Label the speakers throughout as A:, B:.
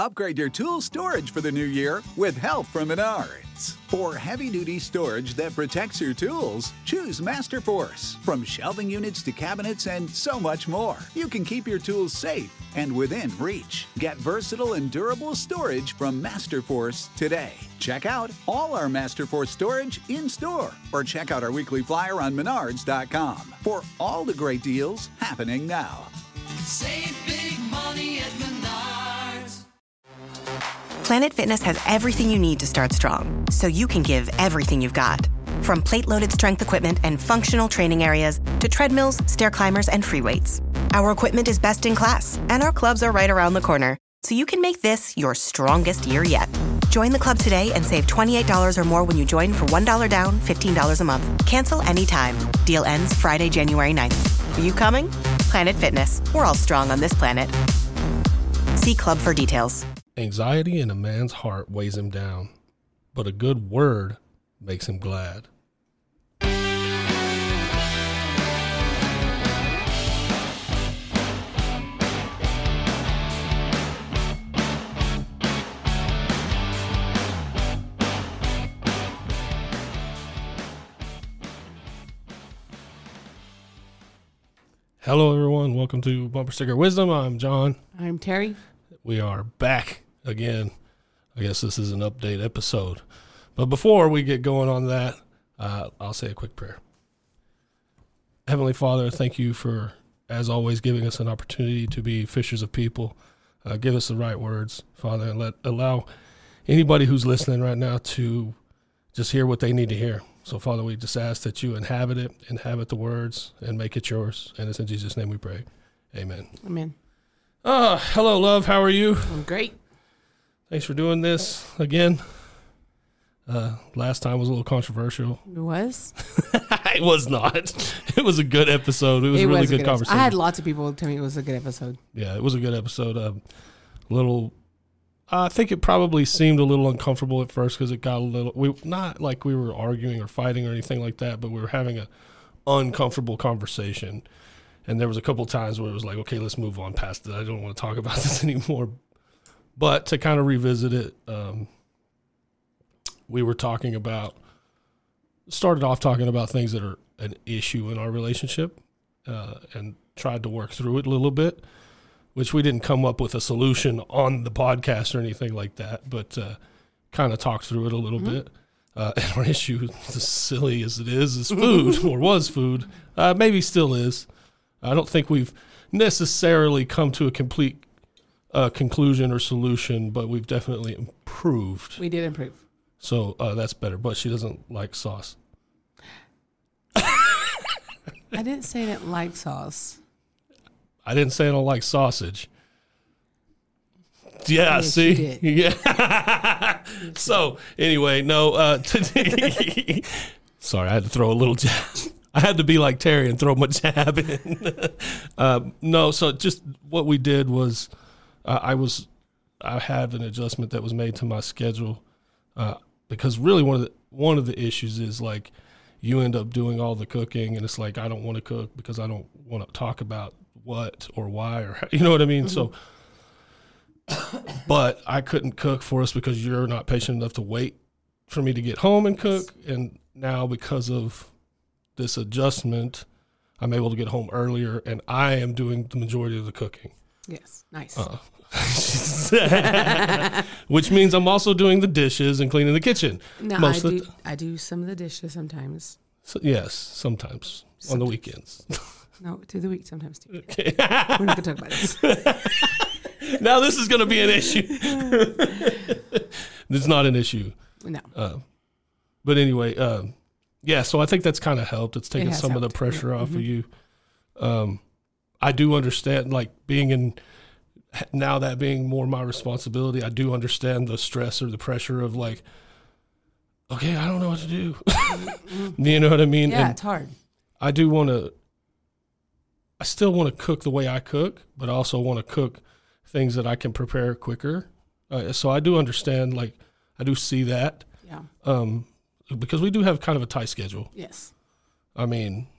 A: Upgrade your tool storage for the new year with help from Menards. For heavy-duty storage that protects your tools, choose Masterforce. From shelving units to cabinets and so much more, you can keep your tools safe and within reach. Get versatile and durable storage from Masterforce today. Check out all our Masterforce storage in-store or check out our weekly flyer on Menards.com for all the great deals happening now.
B: Save big money at Menards.
C: Planet Fitness has everything you need to start strong, so you can give everything you've got. From plate-loaded strength equipment and functional training areas to treadmills, stair climbers, and free weights. Our equipment is best in class, and our clubs are right around the corner, so you can make this your strongest year yet. Join the club today and save $28 or more when you join for $1 down, $15 a month. Cancel anytime. Deal ends Friday, January 9th. Are you coming? Planet Fitness. We're all strong on this planet. See club for details.
D: Anxiety in a man's heart weighs him down, but a good word makes him glad. Hello, everyone. Welcome to Bumper Sticker Wisdom. I'm John.
E: I'm Terry.
D: We are back again. I guess this is an update episode. But before we get going on that, I'll say a quick prayer. Heavenly Father, thank you for, as always, giving us an opportunity to be fishers of people. Give us the right words, Father, and allow anybody who's listening right now to just hear what they need to hear. So, Father, we just ask that you inhabit the words, and make it yours. And it's in Jesus' name we pray. Amen.
E: Amen.
D: Hello, love. How are you?
E: I'm great.
D: Thanks for doing this again. Last time was a little controversial.
E: It was?
D: It was not. It was a good episode. It was a really good conversation.
E: I had lots of people tell me it was a good episode.
D: Yeah, it was a good episode. I think it probably seemed a little uncomfortable at first because it got a little, not like we were arguing or fighting or anything like that, but we were having an uncomfortable conversation. And there was a couple times where it was like, okay, let's move on past it. I don't want to talk about this anymore. But to kind of revisit it, we were started off talking about things that are an issue in our relationship, and tried to work through it a little bit, which we didn't come up with a solution on the podcast or anything like that, but kind of talked through it a little bit. And our issue, as silly as it is food, or was food, maybe still is. I don't think we've necessarily come to a complete conclusion or solution, but we've definitely improved.
E: We did improve.
D: So that's better, but she doesn't like sauce.
E: I didn't say I didn't like sauce.
D: I didn't say I don't like sausage. Yeah,
E: Yes,
D: see?
E: you did.
D: Yeah. So, anyway, no. Today, sorry, I had to throw a little jab. I had to be like Terry and throw my jab in. No, so just what we did was I had an adjustment that was made to my schedule because really one of the issues is like you end up doing all the cooking and it's like I don't want to cook because I don't want to talk about what or why or how, you know what I mean? Mm-hmm. So, but I couldn't cook for us because you're not patient enough to wait for me to get home and cook. And now because of this adjustment, I'm able to get home earlier and I am doing the majority of the cooking.
E: Yes, nice.
D: Which means I'm also doing the dishes and cleaning the kitchen.
E: No, I do some of the dishes sometimes.
D: So, yes, sometimes on the weekends.
E: No, through the week sometimes too.
D: Okay.
E: We're not going to talk about this.
D: Now this is going to be an issue. It's not an issue.
E: No.
D: But anyway, yeah, so I think that's kind of helped. It's taken some of the pressure off of you. I do understand, like, now that being more my responsibility, I do understand the stress or the pressure of, like, okay, I don't know what to do. You know what I mean?
E: Yeah,
D: and
E: it's hard.
D: I still want to cook the way I cook, but I also want to cook things that I can prepare quicker. So I do understand, like, I do see that.
E: Yeah.
D: Because we do have kind of a tight schedule.
E: Yes.
D: I mean,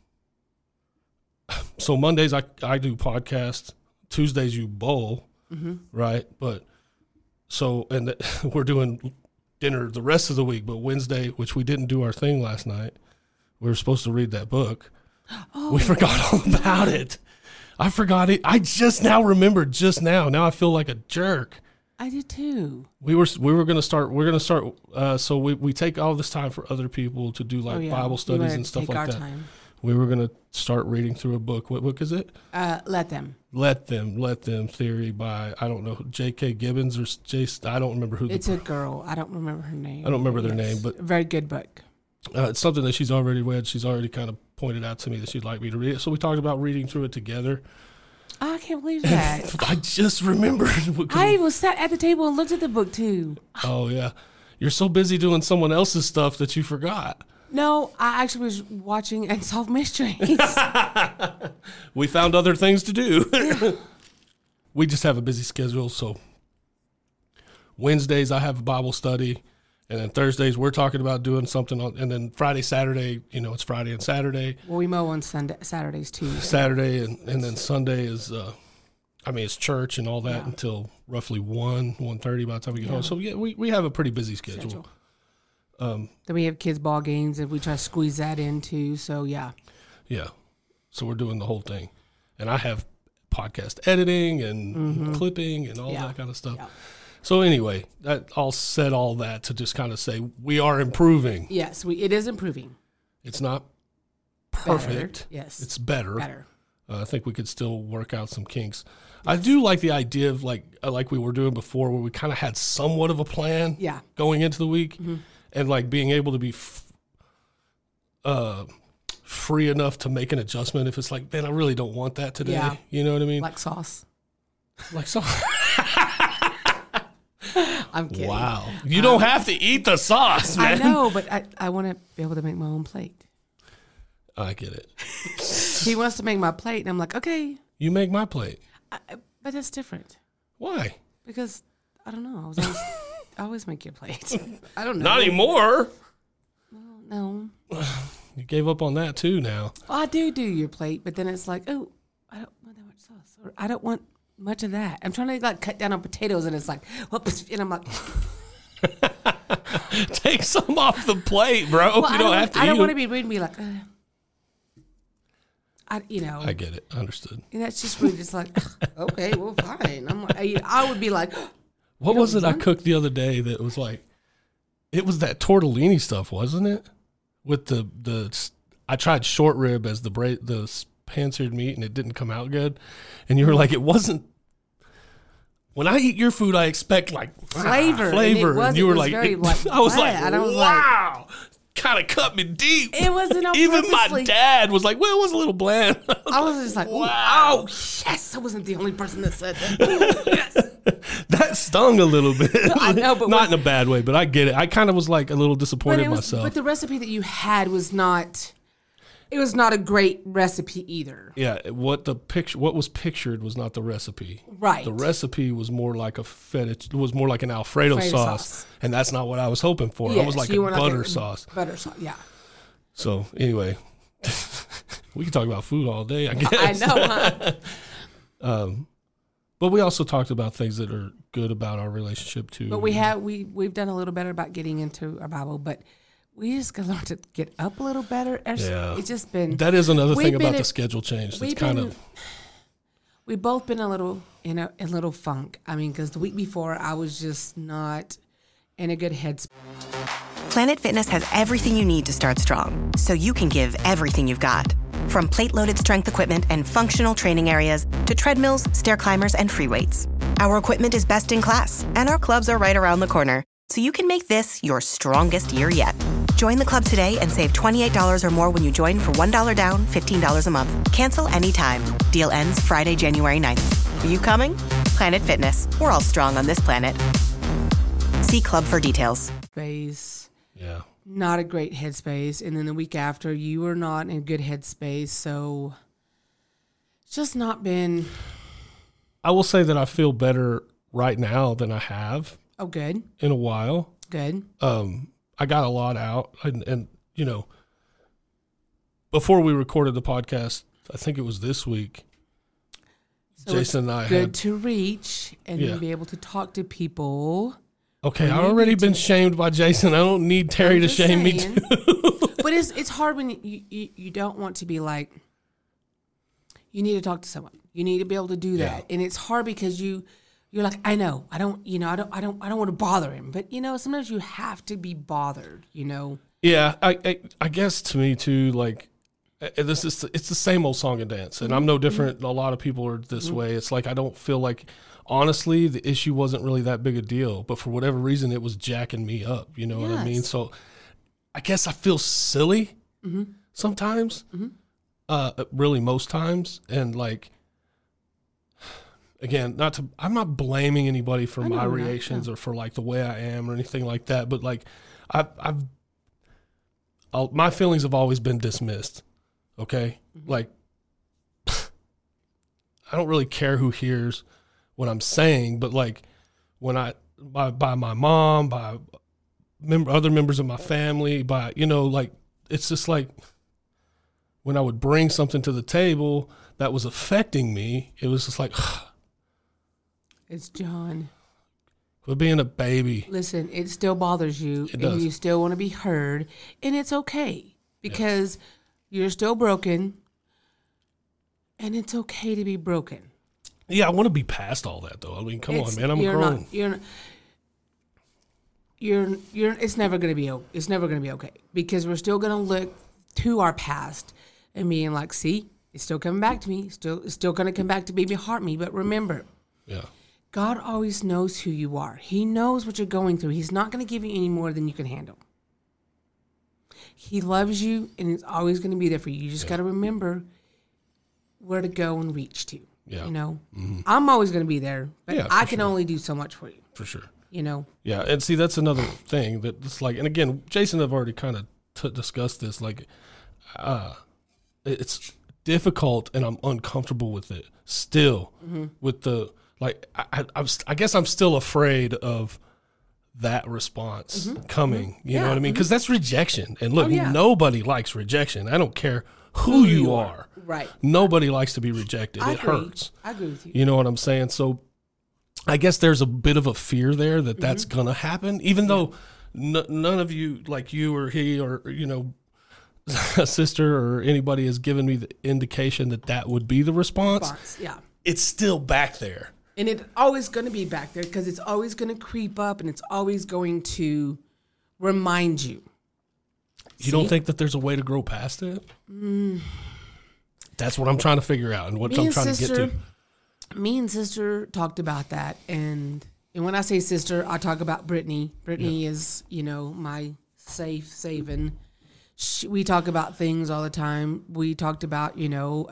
D: so Mondays I do podcasts. Tuesdays you bowl, right? But So, and we're doing dinner the rest of the week, but Wednesday, which we didn't do our thing last night, we were supposed to read that book.
E: Oh.
D: We forgot all about it. I forgot it. I just now remembered just now. Now I feel like a jerk.
E: I did too.
D: We were going to start. We're going to start. So we take all this time for other people to do like Bible studies and stuff like that. Time. We were going to start reading through a book. What book is it?
E: Let Them.
D: Let Them theory by, I don't know, J.K. Gibbons or I don't remember who.
E: It's a girl. I don't remember her name.
D: I don't remember their name, but
E: a very good book.
D: It's something that she's already read. She's already kind of pointed out to me that she'd like me to read it. So we talked about reading through it together.
E: Oh, I can't believe that.
D: I just remembered.
E: I was sat at the table and looked at the book too.
D: Oh yeah, you're so busy doing someone else's stuff that you forgot.
E: No, I actually was watching Unsolved Mysteries.
D: We found other things to do. Yeah. We just have a busy schedule. So Wednesdays I have a Bible study, and then Thursdays we're talking about doing something on, and then Friday, Saturday, it's Friday and Saturday.
E: Well, we mow on Saturdays too.
D: Saturday and then Sunday is, it's church and all that until roughly 1:30 by the time we get home. So yeah, we have a pretty busy schedule.
E: Then we have kids' ball games, and we try to squeeze that in too. So yeah.
D: So we're doing the whole thing, and I have podcast editing and clipping and all that kind of stuff. Yeah. So anyway, I'll said all that to just kind of say we are improving.
E: Yes, it is improving.
D: It's not perfect.
E: Better. Yes,
D: it's better. I think we could still work out some kinks. Yes. I do like the idea of like we were doing before, where we kind of had somewhat of a plan. Going into the week. Mm-hmm. And like being able to be free enough to make an adjustment if it's like, man, I really don't want that today. Yeah. You know what I mean?
E: Like sauce.
D: Like sauce.
E: I'm kidding.
D: Wow. You don't have to eat the sauce, man.
E: I know, but I want to be able to make my own plate.
D: I get it.
E: He wants to make my plate, and I'm like, okay.
D: You make my plate.
E: But that's different.
D: Why?
E: Because, I don't know. I always make your plate. I don't know.
D: Not anymore.
E: Well, no.
D: You gave up on that too now.
E: Well, I do your plate, but then it's like, oh, I don't want that much sauce. Or I don't want much of that. I'm trying to like cut down on potatoes, and it's like, whoops, and I'm like.
D: Take some off the plate, bro.
E: Well,
D: you don't have to eat
E: I don't want to
D: them.
E: be rude and be like,
D: I get it. Understood.
E: And that's just rude. It's like, okay, well, fine. I'm like, I would be like.
D: What was it I cooked the other day that was like, it was that tortellini stuff, wasn't it? With the I tried short rib as the pan-seared meat, and it didn't come out good. And you were like, it wasn't. When I eat your food, I expect like
E: flavor.
D: And you were like,
E: I
D: was like, wow. Kind of cut me deep.
E: It wasn't on
D: Even
E: purposely.
D: My dad was like, well, it was a little bland.
E: I was just like, wow. Oh, yes. I wasn't the only person that said that. Ooh, yes.
D: That stung a little bit.
E: I know, but
D: not in a bad way, but I get it. I kind of was like a little disappointed in myself.
E: But the recipe that you had was not, it was not a great recipe either.
D: Yeah, what was pictured was not the recipe.
E: Right.
D: The recipe was more like a feta, was more like an Alfredo sauce, and that's not what I was hoping for.
E: Yes,
D: I was like a butter sauce.
E: Butter sauce, yeah.
D: So anyway, we can talk about food all day, I guess.
E: I know, huh?
D: But we also talked about things that are good about our relationship too.
E: But we've done a little better about getting into our Bible, but we just got to learn to get up a little better. It's just been.
D: That is another thing about the schedule change. It's kind of.
E: We've both been a little in a little funk. I mean, because the week before I was just not in a good headspace.
C: Planet Fitness has everything you need to start strong, so you can give everything you've got. From plate-loaded strength equipment and functional training areas to treadmills, stair climbers, and free weights. Our equipment is best in class, and our clubs are right around the corner, so you can make this your strongest year yet. Join the club today and save $28 or more when you join for $1 down, $15 a month. Cancel anytime. Deal ends Friday, January 9th. Are you coming? Planet Fitness. We're all strong on this planet. See club for details.
D: Yeah.
E: Not a great headspace. And then the week after, you were not in a good headspace. So it's just not been.
D: I will say that I feel better right now than I have.
E: Oh, good.
D: In a while.
E: Good.
D: I got a lot out. And you know, before we recorded the podcast, I think it was this week,
E: So
D: Jason and
E: it's
D: I
E: good
D: had.
E: to reach and
D: Yeah.
E: then be able to talk to people.
D: Okay, I've already been shamed by Jason. I don't need Terry
E: I'm
D: to
E: just
D: shame me
E: saying.
D: too.
E: But it's hard when you don't want to be like, you need to talk to someone. You need to be able to do that. And it's hard because you're like, I know, I don't want to bother him. But sometimes you have to be bothered,
D: Yeah, I guess to me too, like it's the same old song and dance, and I'm no different. A lot of people are this way. It's like I don't feel like, honestly, the issue wasn't really that big a deal, but for whatever reason, it was jacking me up. You know what I mean?
E: Yes.
D: So I guess I feel silly sometimes, really most times, and like. Again, I'm not blaming anybody for my reactions or for like the way I am or anything like that, but like my feelings have always been dismissed. Okay. Like, I don't really care who hears what I'm saying, but like when by my mom, by other members of my family, by, like, it's just like when I would bring something to the table that was affecting me, it was just like,
E: It's John.
D: quit being a baby.
E: Listen, it still bothers you,
D: It
E: and
D: does.
E: you still want to be heard, and it's okay because you're still broken, and it's okay to be broken.
D: Yeah, I want to be past all that though. I mean, come on,
E: It's-
D: man. I'm
E: you're
D: grown.
E: not- you're. It's never gonna be. It's never gonna be okay because we're still gonna look to our past and being like, see, it's still coming back to me. It's still gonna come back to baby heart me. But remember,
D: Yeah.
E: God always knows who you are. He knows what you're going through. He's not going to give you any more than you can handle. He loves you, and he's always going to be there for you. You just got to remember where to go and reach to.
D: Yeah.
E: I'm always going to be there, but
D: Yeah,
E: I
D: for
E: can
D: sure.
E: only do so much for you.
D: For sure.
E: Yeah.
D: And see, that's another thing that it's like, and again, Jason, I've already kind of discussed this. Like, it's difficult, and I'm uncomfortable with it still. With the like, I guess I'm still afraid of that response coming. You know what I mean? Because that's rejection. And look, nobody likes rejection. I don't care who you are.
E: Right.
D: Nobody likes to be rejected.
E: I
D: It
E: agree.
D: hurts.
E: I agree with you.
D: You know what I'm saying? So I guess there's a bit of a fear there that that's going to happen, even though none of you, like you or he or, a sister or anybody has given me the indication that would be the response.
E: Yeah.
D: It's still back there.
E: And it's always going to be back there because it's always going to creep up and it's always going to remind you.
D: You don't think that there's a way to grow past it? That's what I'm trying to figure out and what I'm trying to get to.
E: Me and sister talked about that, and when I say sister, I talk about Brittany. Brittany is, my saving. We talk about things all the time. We talked about,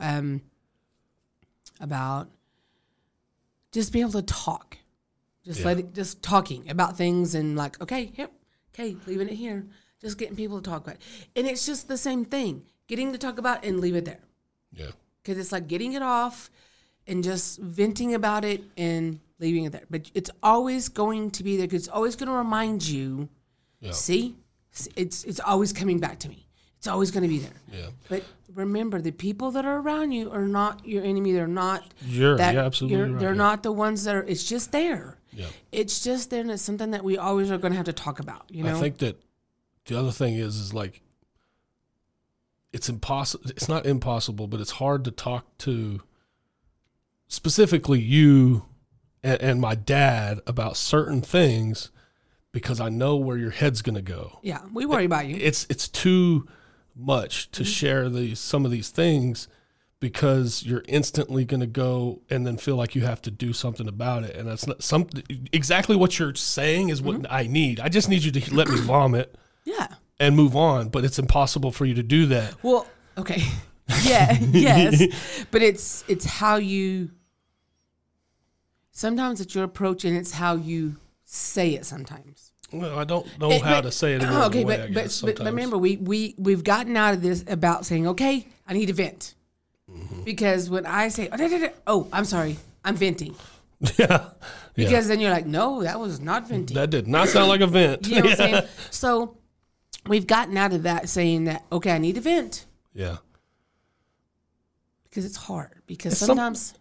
E: about just being able to talk, just talking about things and like, okay, leaving it here, just getting people to talk about it. And it's just the same thing, getting to talk about it and leave it there.
D: Yeah.
E: Because it's like getting it off and just venting about it and leaving it there. But it's always going to be there because it's always going to remind you, see, it's always coming back to me. It's always going to be there.
D: Yeah.
E: But remember, the people that are around you are not your enemy. They're not.
D: You're absolutely right.
E: They're not the ones that are. It's just there.
D: Yeah.
E: It's just there, and it's something that we always are going to have to talk about.
D: I think that the other thing is like, it's impossible. It's not impossible, but it's hard to talk to specifically you and my dad about certain things because I know where your head's going to go.
E: Yeah, we worry about you.
D: It's too much to share some of these things because you're instantly going to go and then feel like you have to do something about it. And that's not exactly what you're saying is what I need. I just need you to let me vomit.
E: Yeah.
D: And move on, but it's impossible for you to do that.
E: Well, okay. Yeah, yes. But it's how you, sometimes it's your approach and it's how you say it sometimes.
D: Well, I don't know how to say it in another way, I guess,
E: but remember, we've gotten out of this about saying, okay, I need to vent. Because when I say, oh, I'm sorry, I'm venting.
D: Yeah.
E: Because then you're like, no, that was not venting.
D: That did not sound like a vent.
E: You know what I'm saying? So we've gotten out of that saying that, okay, I need to vent.
D: Yeah.
E: Because it's hard. Because sometimes.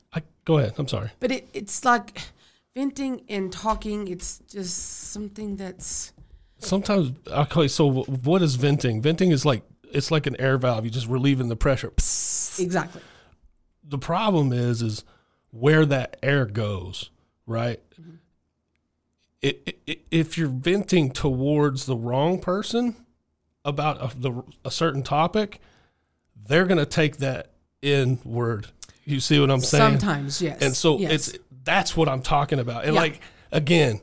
D: Go ahead. I'm sorry.
E: But it's like venting and talking. It's just something that's
D: Sometimes, okay, so what is venting? Venting is like, it's like an air valve. You're just relieving the pressure. Psst.
E: exactly.
D: The problem is where that air goes, right? If you're venting towards the wrong person about a certain topic, they're going to take that inward. You see what I'm saying?
E: Sometimes, yes.
D: And so
E: yes.
D: that's what I'm talking about. And
E: Yeah.
D: like, again,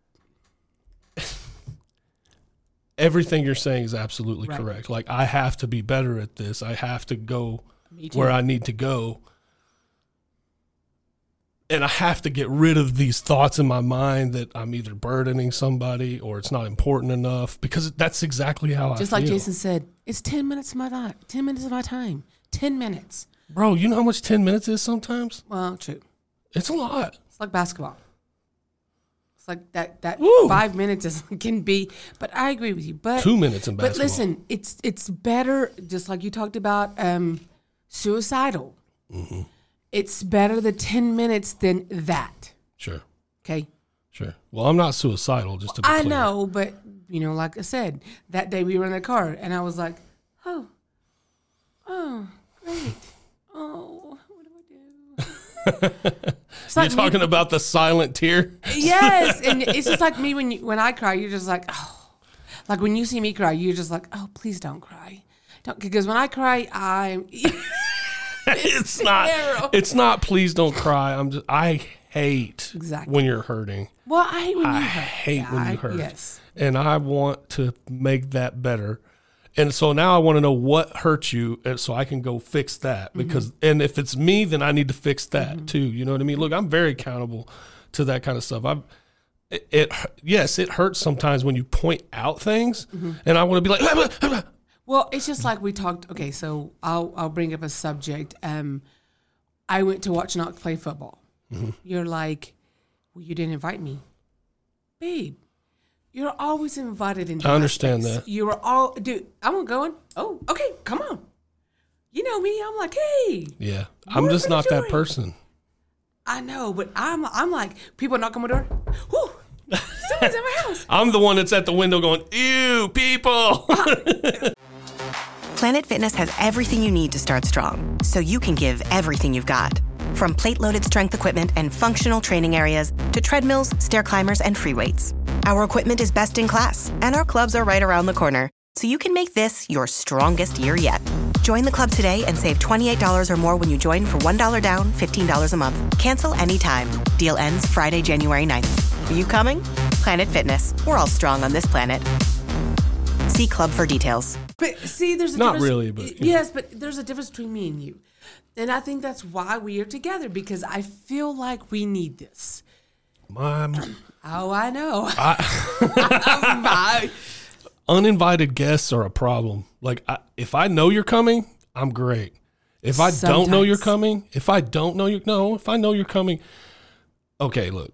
D: everything you're saying is absolutely
E: Right.
D: correct. Like, I have to be better at this. I have to go
E: Me too.
D: where I need to go. And I have to get rid of these thoughts in my mind that I'm either burdening somebody or it's not important enough, because that's exactly how
E: Just
D: I
E: like
D: feel.
E: Jason said, it's 10 minutes of my time. 10 minutes of my time. 10 minutes.
D: Bro, you know how much 10 minutes is sometimes?
E: Well, true.
D: It's a lot.
E: It's like basketball. It's like that
D: Woo.
E: 5 minutes can be, but I agree with you. But
D: 2 minutes in basketball.
E: But listen, it's better, just like you talked about suicidal.
D: Mm-hmm.
E: It's better the 10 minutes than that.
D: Sure.
E: Okay?
D: Sure. Well, I'm not suicidal, just to be
E: I
D: clear.
E: know, but, like I said, that day we were in the car, and I was like, oh, great. Oh, what do I do? It's
D: You're
E: like me-
D: talking about the silent tear?
E: Yes, and it's just like me when I cry. You're just like, oh, like when you see me cry, you're just like, oh, please don't cry, don't, because when I cry, I'm.
D: It's not.
E: terrible.
D: It's not. Please don't cry. I hate
E: Exactly.
D: when you're hurting.
E: Well, I hate when you
D: I
E: hurt.
D: hate
E: Yeah,
D: when you hurt.
E: Yes,
D: And I want to make that better. And so now I want to know what hurt you, and so I can go fix that. Because, and if it's me, then I need to fix that too. You know what I mean? Look, I'm very accountable to that kind of stuff. Yes, it hurts sometimes when you point out things, and I want to be like,
E: Well, it's just like we talked. Okay, so I'll bring up a subject. I went to watch Knox play football. You're like, well, you didn't invite me, babe. You're always invited into.
D: I
E: my
D: understand
E: space.
D: that.
E: You were all, dude. I'm going. Oh, okay, come on. You know me. I'm like, hey.
D: yeah, I'm
E: What
D: just
E: are
D: not
E: you
D: that
E: doing?
D: person.
E: I know, but I'm like, people knock on my door. Whoo, someone's in my house.
D: I'm the one that's at the window going, ew, people.
C: Planet Fitness has everything you need to start strong, so you can give everything you've got. From plate-loaded strength equipment and functional training areas to treadmills, stair climbers, and free weights. Our equipment is best in class, and our clubs are right around the corner, so you can make this your strongest year yet. Join the club today and save $28 or more when you join for $1 down, $15 a month. Cancel anytime. Deal ends Friday, January 9th. Are you coming? Planet Fitness. We're all strong on this planet. See club for details.
E: But see, there's a
D: Not
E: difference.
D: really, but,
E: yes, but there's a difference between me and you, and I think that's why we are together, because I feel like we need this.
D: Mom.
E: Oh, I know.
D: Uninvited guests are a problem. Like, if I know you're coming, I'm great. If I don't know you're
E: Sometimes.
D: coming, if I know you're coming, okay, look,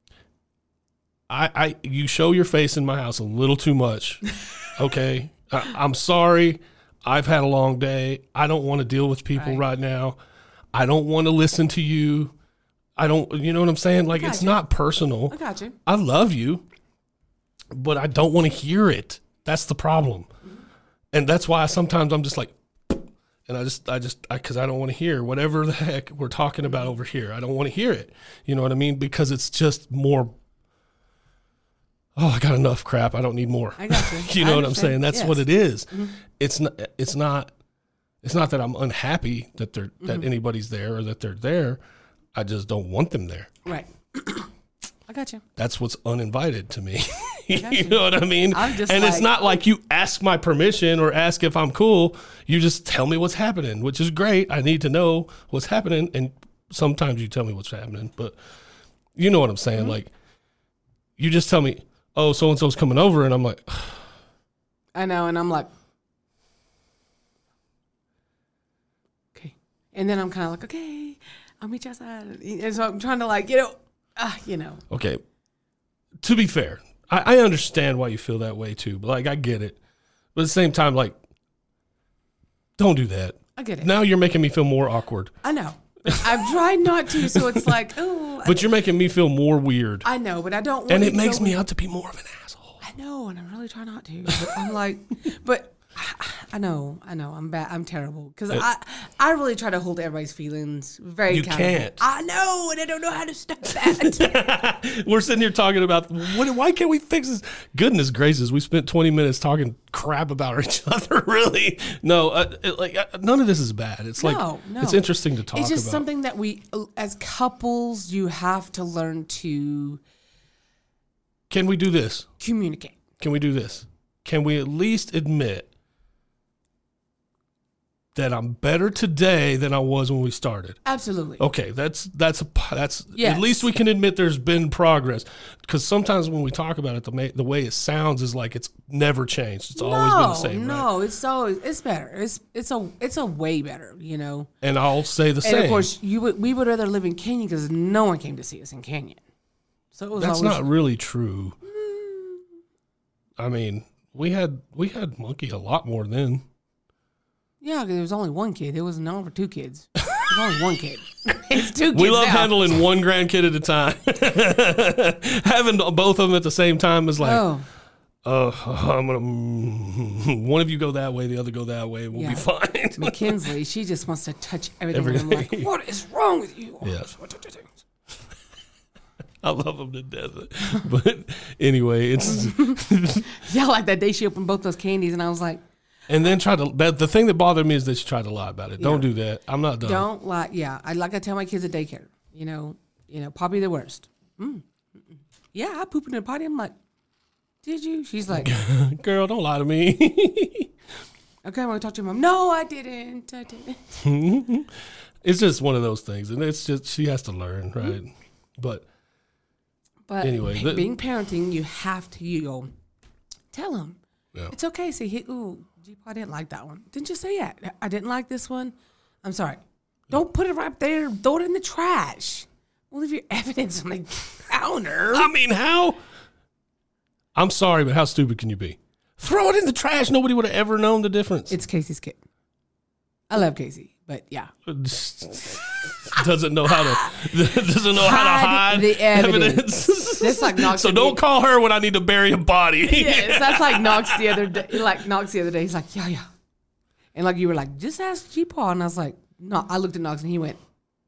D: you show your face in my house a little too much. Okay, I'm sorry. I've had a long day. I don't want to deal with people right now. I don't want to listen to you. You know what I'm saying? Like, it's
E: you.
D: not personal.
E: I got you.
D: I love you, but I don't want to hear it. That's the problem. And that's why sometimes I'm just like, and because I don't want to hear whatever the heck we're talking about over here. I don't want to hear it. You know what I mean? Because it's just more, I got enough crap. I don't need more.
E: I got you.
D: You
E: I
D: know what I'm
E: understand.
D: saying? That's
E: Yes.
D: what it is. It's not that I'm unhappy that that anybody's there or that they're there. I just don't want them there.
E: Right. I got you.
D: That's what's uninvited to me. You
E: you.
D: know what I mean?
E: I'm just
D: and it's
E: like-
D: not like you ask my permission or ask if I'm cool. You just tell me what's happening, which is great. I need to know what's happening. And sometimes you tell me what's happening, but you know what I'm saying? Like, you just tell me, oh, so-and-so's coming over. And I'm like,
E: I know, and I'm like, okay. And then I'm kind of like, okay, I'll meet you outside. And so I'm trying to like,
D: okay. To be fair, I understand why you feel that way too. But like, I get it. But at the same time, like, don't do that.
E: I get it.
D: Now you're making me feel more awkward.
E: I know. I've tried not to, so it's like, oh.
D: But you're making me feel more weird.
E: I know, but I don't want
D: And
E: to
D: it makes me out to be more of an asshole.
E: I know, and I'm really trying not to. But I'm like, but I know, I'm bad. I'm terrible because I really try to hold everybody's feelings very.
D: You
E: accountable.
D: can't.
E: I know, and I don't know how to stop that.
D: We're sitting here talking about why can't we fix this? Goodness gracious, we spent 20 minutes talking crap about each other. Really? No, none of this is bad. It's like
E: no.
D: it's interesting to talk about.
E: It's just something that we, as couples, you have to learn to.
D: Can we do this?
E: Communicate.
D: Can we do this? Can we at least admit that I'm better today than I was when we started?
E: Absolutely.
D: Okay, that's yes.
E: Yes.
D: At least we can admit there's been progress. Because sometimes when we talk about it, the way it sounds is like it's never changed. It's always been the same.
E: No,
D: right?
E: it's better. It's a way better.
D: And I'll say the same.
E: And of course, we would rather live in Canyon because no one came to see us in Canyon. So it was
D: that's
E: always,
D: not really true. I mean, we had Monkey a lot more then.
E: Yeah, because there was only one kid. It was known for two kids. There was only one kid. It's two kids.
D: We love
E: now.
D: handling one grandkid at a time. Having both of them at the same time is like, I'm gonna one of you go that way, the other go that way, and we'll be fine.
E: Mackenzie, she just wants to touch everything. And I'm like, what is wrong with you?
D: Yeah. I love them to death. But anyway, it's
E: yeah, like that day she opened both those candies, and I was like.
D: And then the thing that bothered me is that she tried to lie about it. Don't do that. I'm not done.
E: Don't lie. Yeah. I tell my kids at daycare, Poppy the worst. Yeah, I pooped in the potty. I'm like, did you? She's like,
D: girl, don't lie to me.
E: Okay, I'm going to talk to your mom. No, I didn't.
D: It's just one of those things. And it's just, she has to learn, right? But anyway.
E: Being parenting, you have to, tell them.
D: Yeah.
E: It's okay. Say, I didn't like that one. Didn't you say that? I didn't like this one. I'm sorry. Don't put it right there. Throw it in the trash. We'll leave your evidence on the counter.
D: I mean, how? I'm sorry, but how stupid can you be? Throw it in the trash. Nobody would have ever known the difference.
E: It's Casey's kid. I love Casey, but yeah.
D: Doesn't know how to hide
E: the evidence. That's like Knox.
D: So don't call her when I need to bury a body.
E: Yes, that's like Knox the other day. He's like, yeah. And like you were like, just ask G-Paul. And I was like, no. I looked at Knox and he went.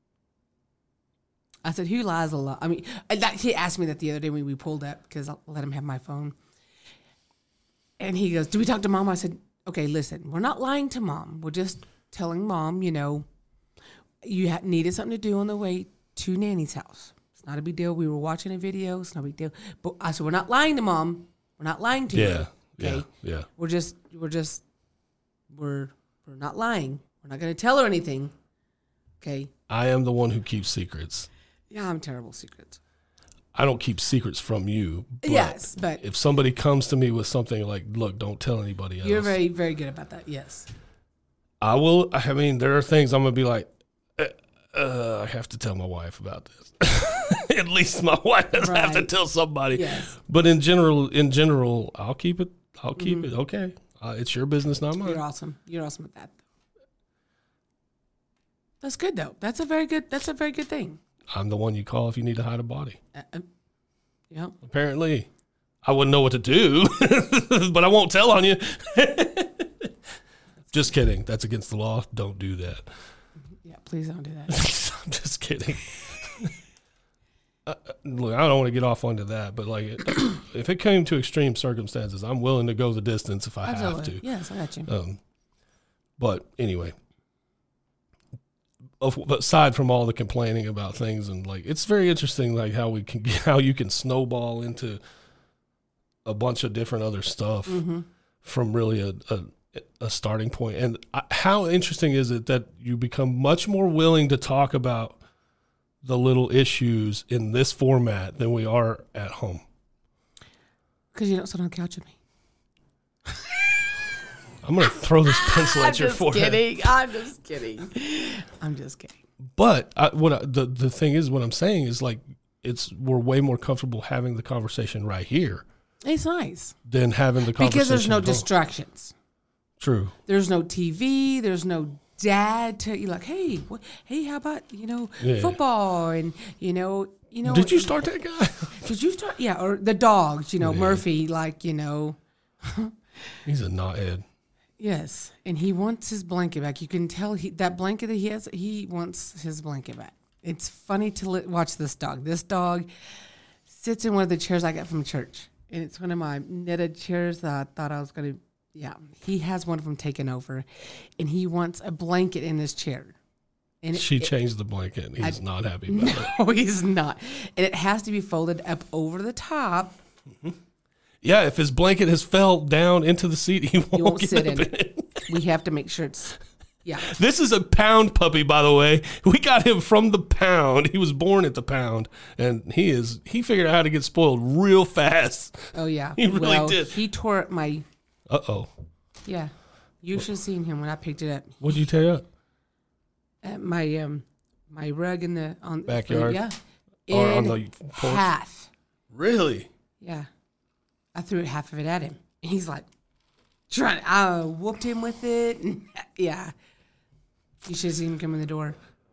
E: I said, who lies a lot? I mean, he asked me that the other day when we pulled up because I let him have my phone. And he goes, do we talk to mom? I said, okay, listen, we're not lying to mom. We're just telling mom, you needed something to do on the way to Nanny's house. It's not a big deal. We were watching a video. It's no big deal. But I said, we're not lying to mom. We're not lying to you. Okay?
D: Yeah.
E: We're not lying. We're not going to tell her anything. Okay.
D: I am the one who keeps secrets.
E: Yeah, I'm terrible at secrets.
D: I don't keep secrets from you. But
E: yes, but
D: if somebody comes to me with something like, look, don't tell anybody else.
E: You're very, very good about that. Yes.
D: I will. I mean, there are things I'm going to be like, I have to tell my wife about this. At least my wife doesn't have to tell somebody.
E: Yes.
D: But in general, I'll keep it. It. Okay. It's your business, not mine.
E: You're awesome. You're awesome at that. That's good though. That's a very good thing.
D: I'm the one you call if you need to hide a body.
E: Yeah.
D: Apparently. I wouldn't know what to do, but I won't tell on you. Just kidding. That's against the law. Don't do that.
E: Yeah, please don't do that.
D: I'm just kidding. Look, I don't want to get off onto that, but like, if it came to extreme circumstances, I'm willing to go the distance if I have to.
E: Yes, I got you.
D: But anyway, aside from all the complaining about things, and like, it's very interesting, like how you can snowball into a bunch of different other stuff from really a starting point. And how interesting is it that you become much more willing to talk about the little issues in this format than we are at home?
E: Because you don't sit on the couch with me.
D: I'm going to throw this pencil at your forehead.
E: I'm just kidding.
D: But the thing is, what I'm saying is like, we're way more comfortable having the conversation right here.
E: It's nice.
D: Than having the conversation
E: because there's no distractions.
D: True.
E: There's no TV. There's no dad to you like, hey, hey, how about football and
D: Did you start that guy?
E: Did you start? Yeah, or the dogs, Murphy, like
D: He's a knothead.
E: Yes, and he wants his blanket back. You can tell that blanket that he has. He wants his blanket back. It's funny to watch this dog. This dog sits in one of the chairs I got from church, and it's one of my knitted chairs that I thought I was going to. Yeah, he has one of them taken over, and he wants a blanket in this chair. And
D: she changed the blanket. And he's not happy about it.
E: No, he's not. And it has to be folded up over the top.
D: Mm-hmm. Yeah, if his blanket has fell down into the seat, he won't
E: sit in it. We have to make sure it's. Yeah.
D: This is a pound puppy, by the way. We got him from the pound. He was born at the pound, and he figured out how to get spoiled real fast.
E: Oh yeah,
D: he really did.
E: He tore up my.
D: Uh-oh.
E: Yeah, you should have seen him when I picked it up.
D: What did you tear up?
E: My rug in the
D: backyard.
E: Yeah,
D: or on the porch.
E: Half.
D: Really?
E: Yeah, I threw half of it at him, and he's like, trying. I whooped him with it, and yeah. You should have seen him come in the door.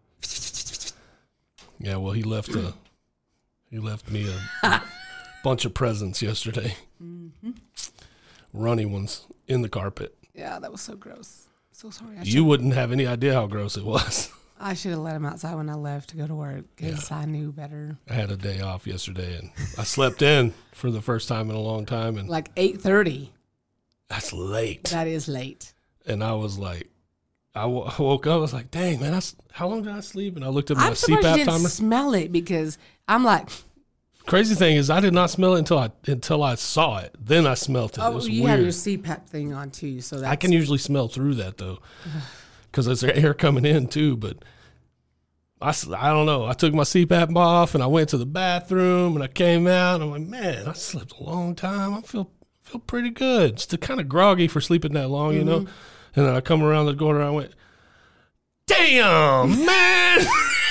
D: Yeah, well, he left me a bunch of presents yesterday. Mm-hmm. Runny ones in the carpet.
E: Yeah, that was so gross. So sorry.
D: You wouldn't have any idea how gross it was.
E: I should have let him outside when I left to go to work because I knew better.
D: I had a day off yesterday, and I slept in for the first time in a long time. And
E: like 8:30.
D: That's late.
E: That is late.
D: And I was like, I woke up. I was like, "Dang, man! How long did I sleep?" And I looked at my
E: I'm surprised
D: CPAP
E: you didn't
D: timer.
E: Smell it because I'm like.
D: Crazy thing is, I did not smell it until I saw it. Then I smelt it.
E: Oh,
D: it was
E: you
D: weird.
E: have your CPAP thing on too, so that's...
D: I can usually smell through that though, because there's air coming in too. But I don't know. I took my CPAP off and I went to the bathroom and I came out and I'm like, man, I slept a long time. I feel pretty good. Just kind of groggy for sleeping that long, you know. And then I come around the corner. I went, damn, man,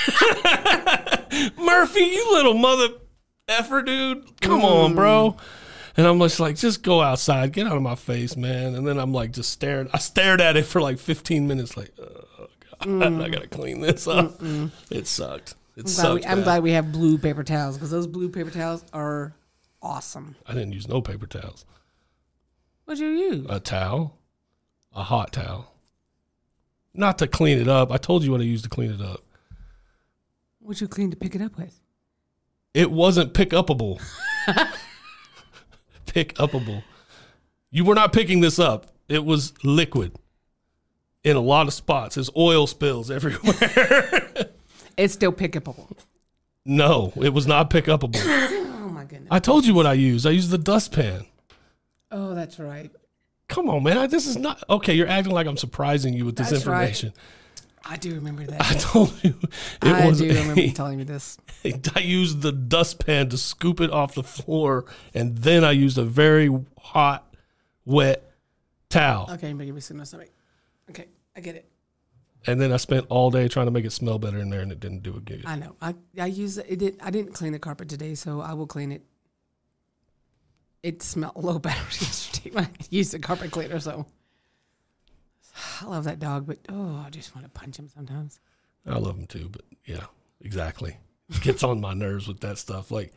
D: Murphy, you little mother effer, dude. Come on, bro. And I'm just like, just go outside. Get out of my face, man. And then I'm like, just staring. I stared at it for like 15 minutes, like, oh, God, I got to clean this up. It sucked. I'm
E: glad we have blue paper towels because those blue paper towels are awesome.
D: I didn't use no paper towels.
E: What'd you use?
D: A towel. A hot towel. Not to clean it up. I told you what I used to clean it up.
E: What'd you clean to pick it up with?
D: It wasn't pick-upable. Pick-upable. You were not picking this up. It was liquid in a lot of spots. There's oil spills everywhere.
E: It's still pick-upable.
D: No, it was not pick-upable.
E: Oh, my goodness.
D: I told you what I used. I used the dustpan.
E: Oh, that's right.
D: Come on, man. This is not... Okay, you're acting like I'm surprising you with this information.
E: Right. I do remember that.
D: I told you.
E: I do remember you telling me this.
D: I used the dustpan to scoop it off the floor, and then I used a very hot, wet towel.
E: Okay, you give me some stomach. Okay, I get it.
D: And then I spent all day trying to make it smell better in there, and it didn't do it good.
E: I know. I use it. I didn't clean the carpet today, so I will clean it. It smelled a little better yesterday when I used the carpet cleaner, so... I love that dog, but I just want to punch him sometimes.
D: I love him too, but yeah, exactly. It gets on my nerves with that stuff. Like,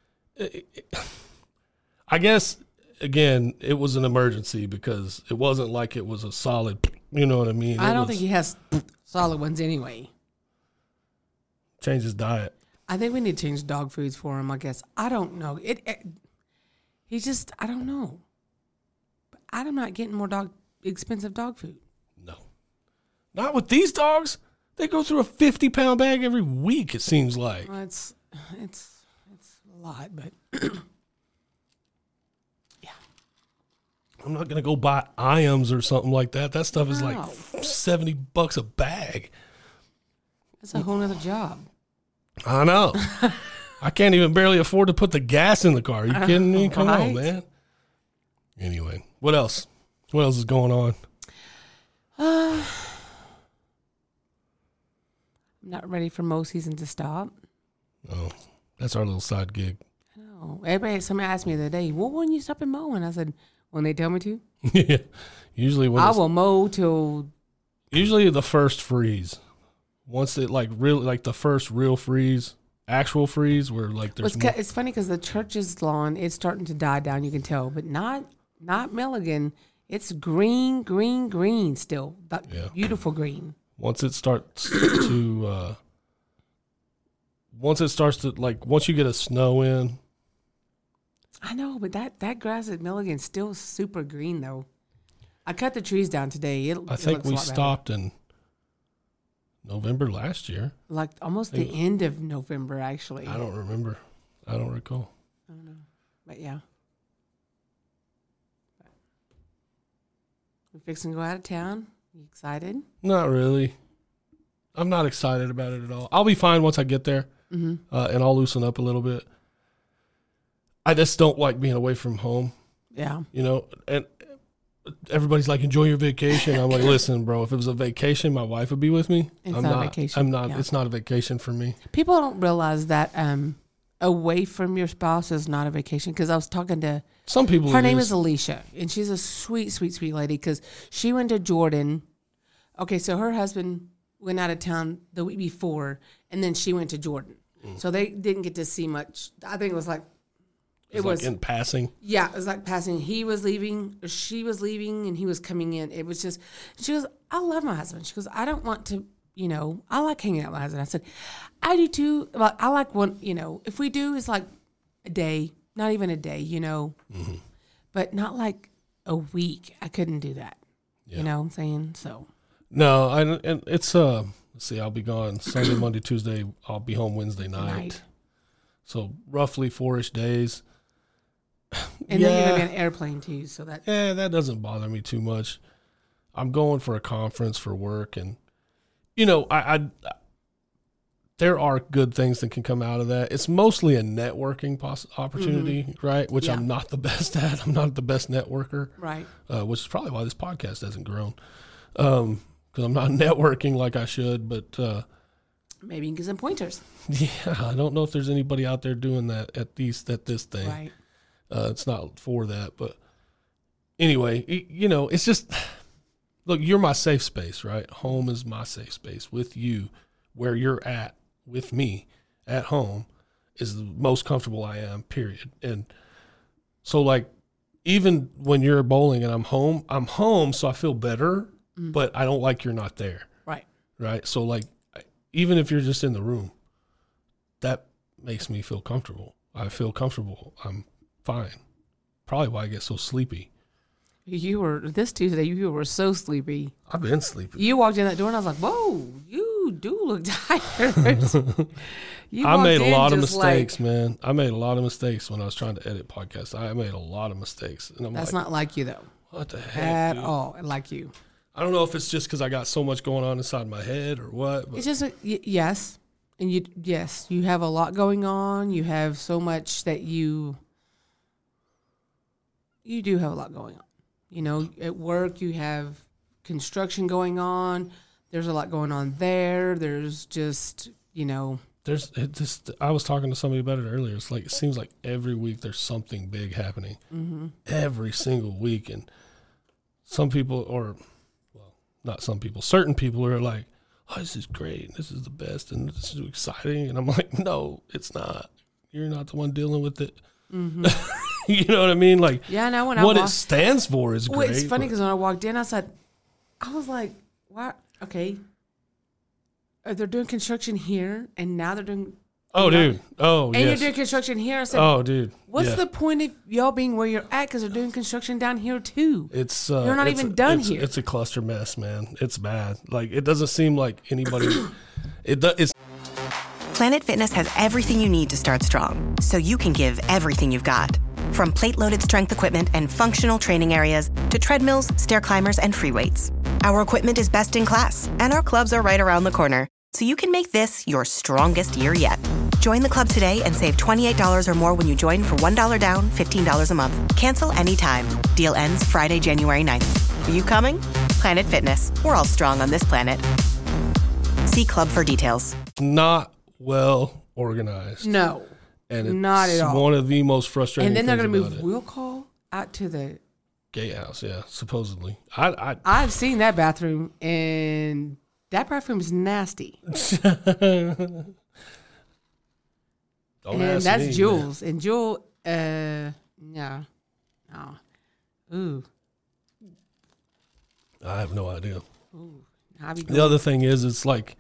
D: I guess, again, it was an emergency because it wasn't like it was a solid, you know what I mean?
E: I don't think he has solid ones anyway.
D: Change his diet.
E: I think we need to change dog foods for him, I guess. I don't know. He's just, I don't know. But I'm not getting more expensive dog food.
D: No. Not with these dogs. They go through a 50-pound bag every week, it seems like.
E: Well, it's a lot, but yeah.
D: I'm not going to go buy Iams or something like that. That stuff is like $70 a bag.
E: That's a whole nother job.
D: I know. I can't even barely afford to put the gas in the car. Are you kidding me? Come on, man. Anyway, what else? What else is going on?
E: I'm not ready for mow season to stop.
D: Oh, that's our little side gig.
E: I know. Somebody asked me the other day, well, when you stop mowing? I said, when they tell me to.
D: Yeah. Usually when
E: I will mow till
D: Usually the first freeze. Once it the first real freeze, actual freeze where like there's
E: It's funny because the church's lawn is starting to die down. You can tell, but not Milligan. It's green still. That beautiful green.
D: Once it starts to once you get a snow in.
E: I know, but that grass at Milligan's still super green though. I cut the trees down today.
D: I think we stopped in November last year.
E: Like almost the end of November, actually.
D: I don't remember. I don't recall.
E: I don't know. But yeah. We're fixing to go out of town. You excited?
D: Not really. I'm not excited about it at all. I'll be fine once I get there, and I'll loosen up a little bit. I just don't like being away from home.
E: Yeah.
D: You know, and everybody's like, enjoy your vacation. I'm like, listen, bro, if it was a vacation, my wife would be with me.
E: It's not a vacation.
D: I'm not.
E: Yeah.
D: It's not a vacation for me.
E: People don't realize that away from your spouse is not a vacation. Because I was talking to
D: some people.
E: Her name is Alicia, and she's a sweet, sweet, sweet lady. Because she went to Jordan. Okay, so her husband went out of town the week before, and then she went to Jordan. So they didn't get to see much. I think it was like.
D: It was like in passing.
E: Yeah, it was like passing. He was leaving, or she was leaving, and he was coming in. It was just, she goes, I love my husband. She goes, I don't want to, I like hanging out with my husband. I said, I do too. But I like one, if we do, it's like a day, not even a day, but not like a week. I couldn't do that.
D: Yeah.
E: You know what I'm saying? So.
D: No, and it's, let's see, I'll be gone Sunday, Monday, Tuesday. I'll be home Wednesday night. So roughly 4-ish days.
E: And then you're going to be on an airplane too, so that...
D: Yeah, that doesn't bother me too much. I'm going for a conference for work, and, I there are good things that can come out of that. It's mostly a networking opportunity, right, which I'm not the best at. I'm not the best networker.
E: Right.
D: Which is probably why this podcast hasn't grown, because I'm not networking like I should, but...
E: maybe you can get some pointers.
D: Yeah, I don't know if there's anybody out there doing that at this thing.
E: Right.
D: It's not for that, but anyway, it's just, look, you're my safe space, right? Home is my safe space with you. Where you're at with me at home is the most comfortable I am, period. And so, like, even when you're bowling and I'm home, so I feel better, but I don't like you're not there.
E: Right.
D: Right. So, like, even if you're just in the room, that makes me feel comfortable. I feel comfortable. I'm fine. Probably why I get so sleepy.
E: This Tuesday, you were so sleepy.
D: I've been sleepy.
E: You walked in that door and I was like, whoa, you do look tired.
D: I made a lot of mistakes, man. I made a lot of mistakes when I was trying to edit podcasts. I made a lot of mistakes. And
E: That's not like you, though.
D: What the heck,
E: at
D: dude?
E: all like you.
D: I don't know if it's just because I got so much going on inside my head or what. But.
E: It's just, yes. And you have a lot going on. You have so much that you do have a lot going on. At work, you have construction going on. There's a lot going on there. There's just,
D: I was talking to somebody about it earlier. It's like, it seems like every week there's something big happening. Mm-hmm. Every single week. And some people, not some people, certain people are like, oh, this is great. This is the best. And this is exciting. And I'm like, no, it's not. You're not the one dealing with it. Mm-hmm. You know what I mean? Like,
E: yeah, no,
D: it stands for is great.
E: It's funny because when I walked in, I was like, what? Okay. They're doing construction here, and now they're doing.
D: Oh, dude. Oh,
E: and you're doing construction here. I said,
D: oh, dude.
E: What's the point of y'all being where you're at? Because they're doing construction down here too. You're not even done here.
D: It's a cluster mess, man. It's bad. Like, it doesn't seem like anybody. It's.
C: Planet Fitness has everything you need to start strong, so you can give everything you've got. From plate-loaded strength equipment and functional training areas to treadmills, stair climbers, and free weights. Our equipment is best in class, and our clubs are right around the corner, so you can make this your strongest year yet. Join the club today and save $28 or more when you join for $1 down, $15 a month. Cancel anytime. Deal ends Friday, January 9th. Are you coming? Planet Fitness. We're all strong on this planet. See club for details.
D: Not well organized.
E: No.
D: And it's
E: not at all.
D: One of the most frustrating
E: things. And then they're going to
D: move
E: Will Call out to the
D: Gatehouse, yeah, supposedly. I
E: I've seen that bathroom, and that bathroom is nasty.
D: don't
E: And
D: ask
E: that's
D: me,
E: Jules. And Jewel, no. Ooh.
D: I have no idea.
E: I be
D: The other thing is, it's like,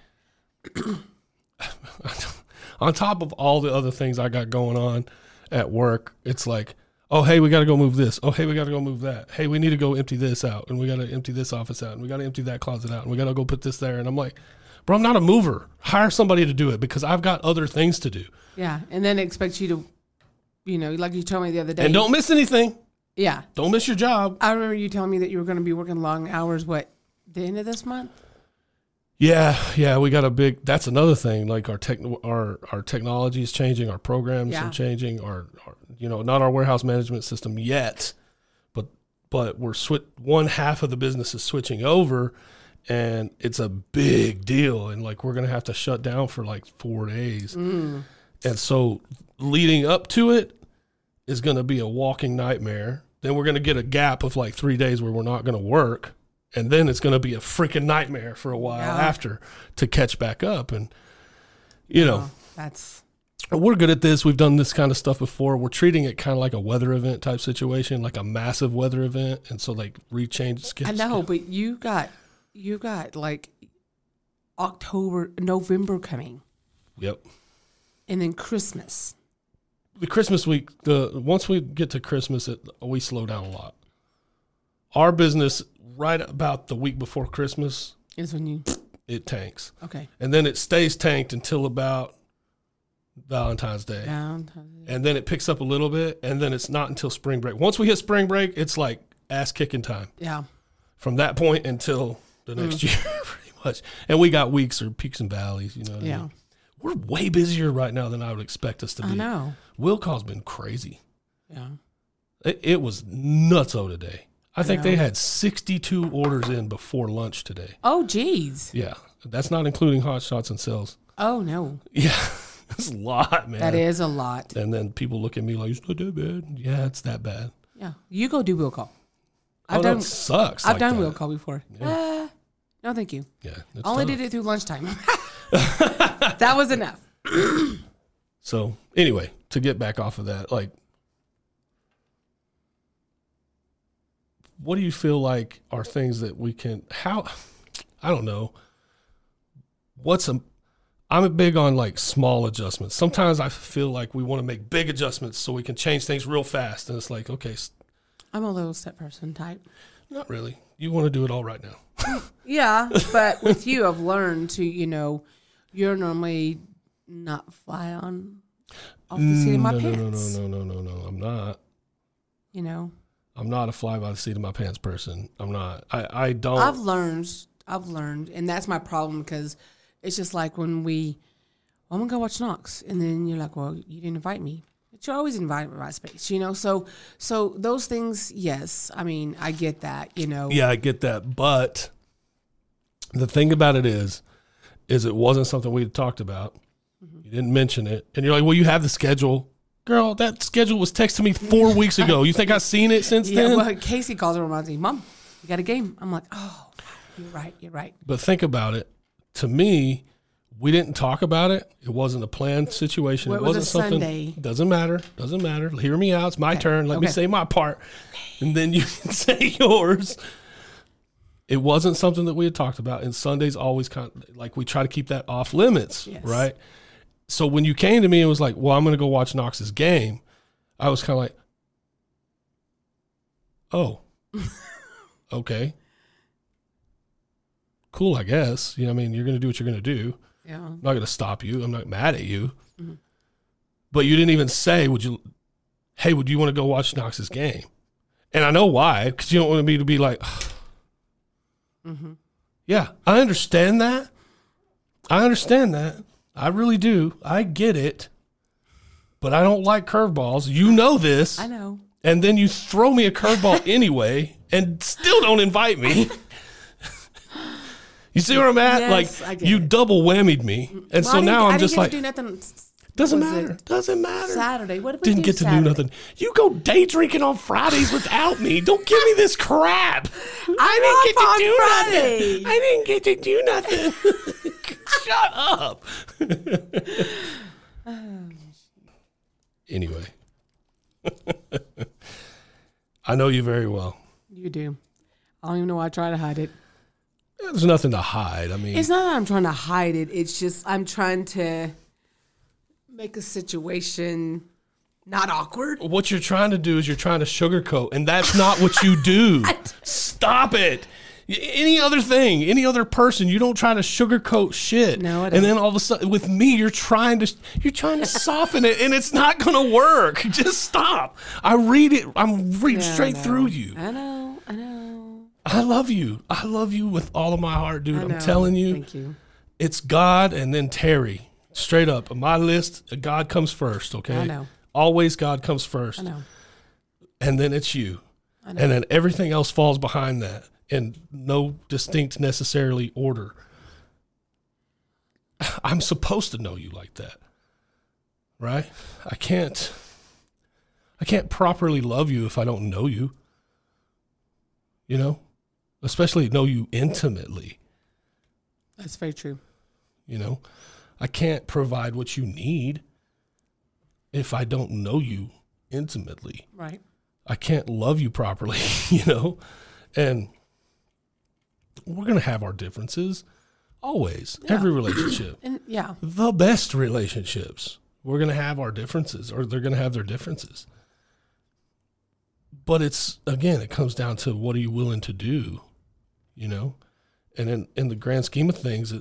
D: on top of all the other things I got going on at work, it's like, oh, hey, we got to go move this. Oh, hey, we got to go move that. Hey, we need to go empty this out, and we got to empty this office out, and we got to empty that closet out, and we got to go put this there. And I'm like, bro, I'm not a mover. Hire somebody to do it because I've got other things to do.
E: Yeah, and then expect you to, like you told me the other day.
D: And don't miss anything.
E: Yeah.
D: Don't miss your job.
E: I remember you telling me that you were going to be working long hours, the end of this month?
D: Yeah, we got that's another thing. Like our technology is changing, our programs are changing, our not our warehouse management system yet, but we're one half of the business is switching over, and it's a big deal, and like we're gonna have to shut down for like 4 days, and so leading up to it is gonna be a walking nightmare. Then we're gonna get a gap of like 3 days where we're not gonna work. And then it's going to be a freaking nightmare for a while after to catch back up. And, we're good at this. We've done this kind of stuff before. We're treating it kind of like a weather event type situation, like a massive weather event. And so like rechange schedules.
E: I know, but you got like November coming.
D: Yep.
E: And then Christmas.
D: The Christmas week, once we get to Christmas, we slow down a lot. Our business, right about the week before Christmas,
E: is when
D: it tanks.
E: Okay.
D: And then it stays tanked until about Valentine's Day. And then it picks up a little bit, and then it's not until spring break. Once we hit spring break, it's like ass-kicking time.
E: Yeah.
D: From that point until the next year, pretty much. And we got weeks or peaks and valleys, you know what I mean? We're way busier right now than I would expect us to be.
E: I know.
D: Will call's been crazy.
E: Yeah.
D: It was nutso today. I think they had 62 orders in before lunch today.
E: Oh, geez.
D: Yeah. That's not including hot shots and sales.
E: Oh, no.
D: Yeah. That's a lot, man.
E: That is a lot.
D: And then people look at me like, it's not that bad. Yeah, it's that bad.
E: Yeah. You go do will call.
D: That sucks.
E: I've done will call before. Yeah. No, thank you.
D: Yeah.
E: Only did it through lunchtime. That was enough.
D: So, anyway, to get back off of that, like, what do you feel like are things that we can, I don't know. I'm big on like small adjustments. Sometimes I feel like we want to make big adjustments so we can change things real fast. And it's like, okay.
E: I'm a little step person type.
D: Not really. You want to do it all right now.
E: Yeah. But with you, I've learned to, you're normally not fly off the seat of my pants.
D: No. I'm not. I'm not a fly by the seat of my pants person. I'm not. I don't.
E: I've learned, and that's my problem because it's just like when I'm gonna go watch Knox, and then you're like, well, you didn't invite me. But you're always invited to my space, So those things, yes. I mean, I get that,
D: Yeah, I get that. But the thing about it is it wasn't something we had talked about. Mm-hmm. You didn't mention it, and you're like, well, you have the schedule. Girl, that schedule was texted me 4 weeks ago. You think I've seen it since then?
E: Well, Casey calls and reminds me, Mom, you got a game. I'm like, oh, you're right.
D: But think about it. To me, we didn't talk about it. It wasn't a planned situation.
E: Well,
D: it wasn't
E: a
D: something.
E: Sunday.
D: Doesn't matter. Hear me out. It's my turn. Let me say my part. And then you can say yours. It wasn't something that we had talked about. And Sunday's always kind of like we try to keep that off limits, right? So when you came to me and was like, well, I'm going to go watch Knox's game, I was kind of like, oh, okay. Cool, I guess. You're going to do what you're going to do. Yeah. I'm not going to stop you. I'm not mad at you. Mm-hmm. But you didn't even say, would you want to go watch Knox's game? And I know why, because you don't want me to be like, mm-hmm. Yeah, I understand that. I really do. I get it. But I don't like curveballs. You know this.
E: I know.
D: And then you throw me a curveball anyway and still don't invite me. You see where I'm at?
E: Yes,
D: like, you double whammied me. And so now I'm just like,
E: do nothing
D: Doesn't
E: Was
D: matter.
E: it
D: Doesn't matter.
E: Saturday. What did we
D: Didn't
E: do
D: get to
E: Saturday?
D: do nothing. You go day drinking on Fridays without me. Don't give me this crap. I didn't get to do
E: Friday.
D: nothing. I didn't get to do nothing. Shut up. Anyway. I know you very well.
E: You do. I don't even know why I try to hide it.
D: There's nothing to hide. I mean,
E: It's not that I'm trying to hide it. It's just I'm trying to make a situation not awkward.
D: what you're trying to do is you're trying to sugarcoat, and that's not what you do. Stop it. Any other thing, any other person, you don't try to sugarcoat shit.
E: No, I don't.
D: And then all of a sudden, with me, you're trying to soften it, and it's not going to work. Just stop. I'm reading straight through you.
E: I know.
D: I love you. I love you with all of my heart, dude.
E: I know.
D: I'm telling you.
E: Thank you.
D: It's God and then Terry. Straight up. On my list, God comes first, okay?
E: I know.
D: Always God comes first.
E: I know.
D: And then it's you.
E: I know.
D: And then everything else falls behind that in no distinct necessarily order. I'm supposed to know you like that. Right? I can't properly love you if I don't know you. You know? Especially know you intimately.
E: That's very true.
D: You know? I can't provide what you need if I don't know you intimately.
E: Right.
D: I can't love you properly, you know? And we're going to have our differences always.
E: Yeah.
D: Every relationship.
E: And yeah.
D: The best relationships, we're going to have our differences, or they're going to have their differences. But it's, again, it comes down to what are you willing to do, you know? And in the grand scheme of things,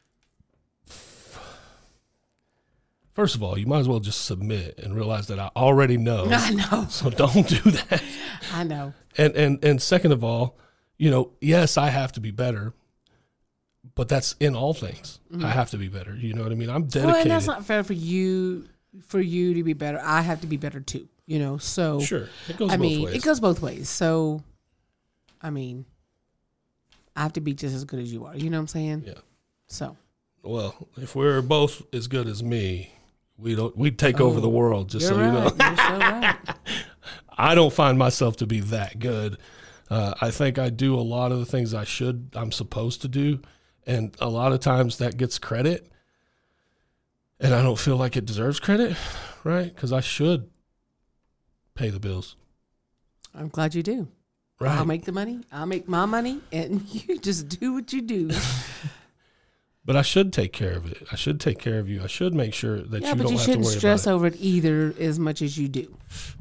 D: first of all, you might as well just submit and realize that I already know.
E: I know.
D: So don't do that.
E: I know.
D: And second of all, you know, yes, I have to be better, but that's in all things. I have to be better. You know what I mean? I'm dedicated.
E: Well, and that's not fair for you to be better. I have to be better too. You know, so
D: Sure, it goes
E: I
D: both
E: mean,
D: ways.
E: it goes both ways. So, I mean, I have to be just as good as you are. You know what I'm saying?
D: Yeah.
E: So,
D: Well, if we're both as good as me, we'd take over the world. Just
E: you're
D: so you know,
E: right. You're so right.
D: I don't find myself to be that good. I think I do a lot of the things I'm supposed to do, and a lot of times that gets credit, and I don't feel like it deserves credit, right? Because I should pay the bills.
E: I'm glad you do.
D: Right.
E: I'll make the money. I'll make my money, and you just do what you do.
D: But I should take care of it. I should take care of you. I should make sure that
E: Yeah,
D: you
E: but
D: don't
E: you
D: have to
E: shouldn't
D: worry
E: stress
D: about it.
E: over it either as much as you do.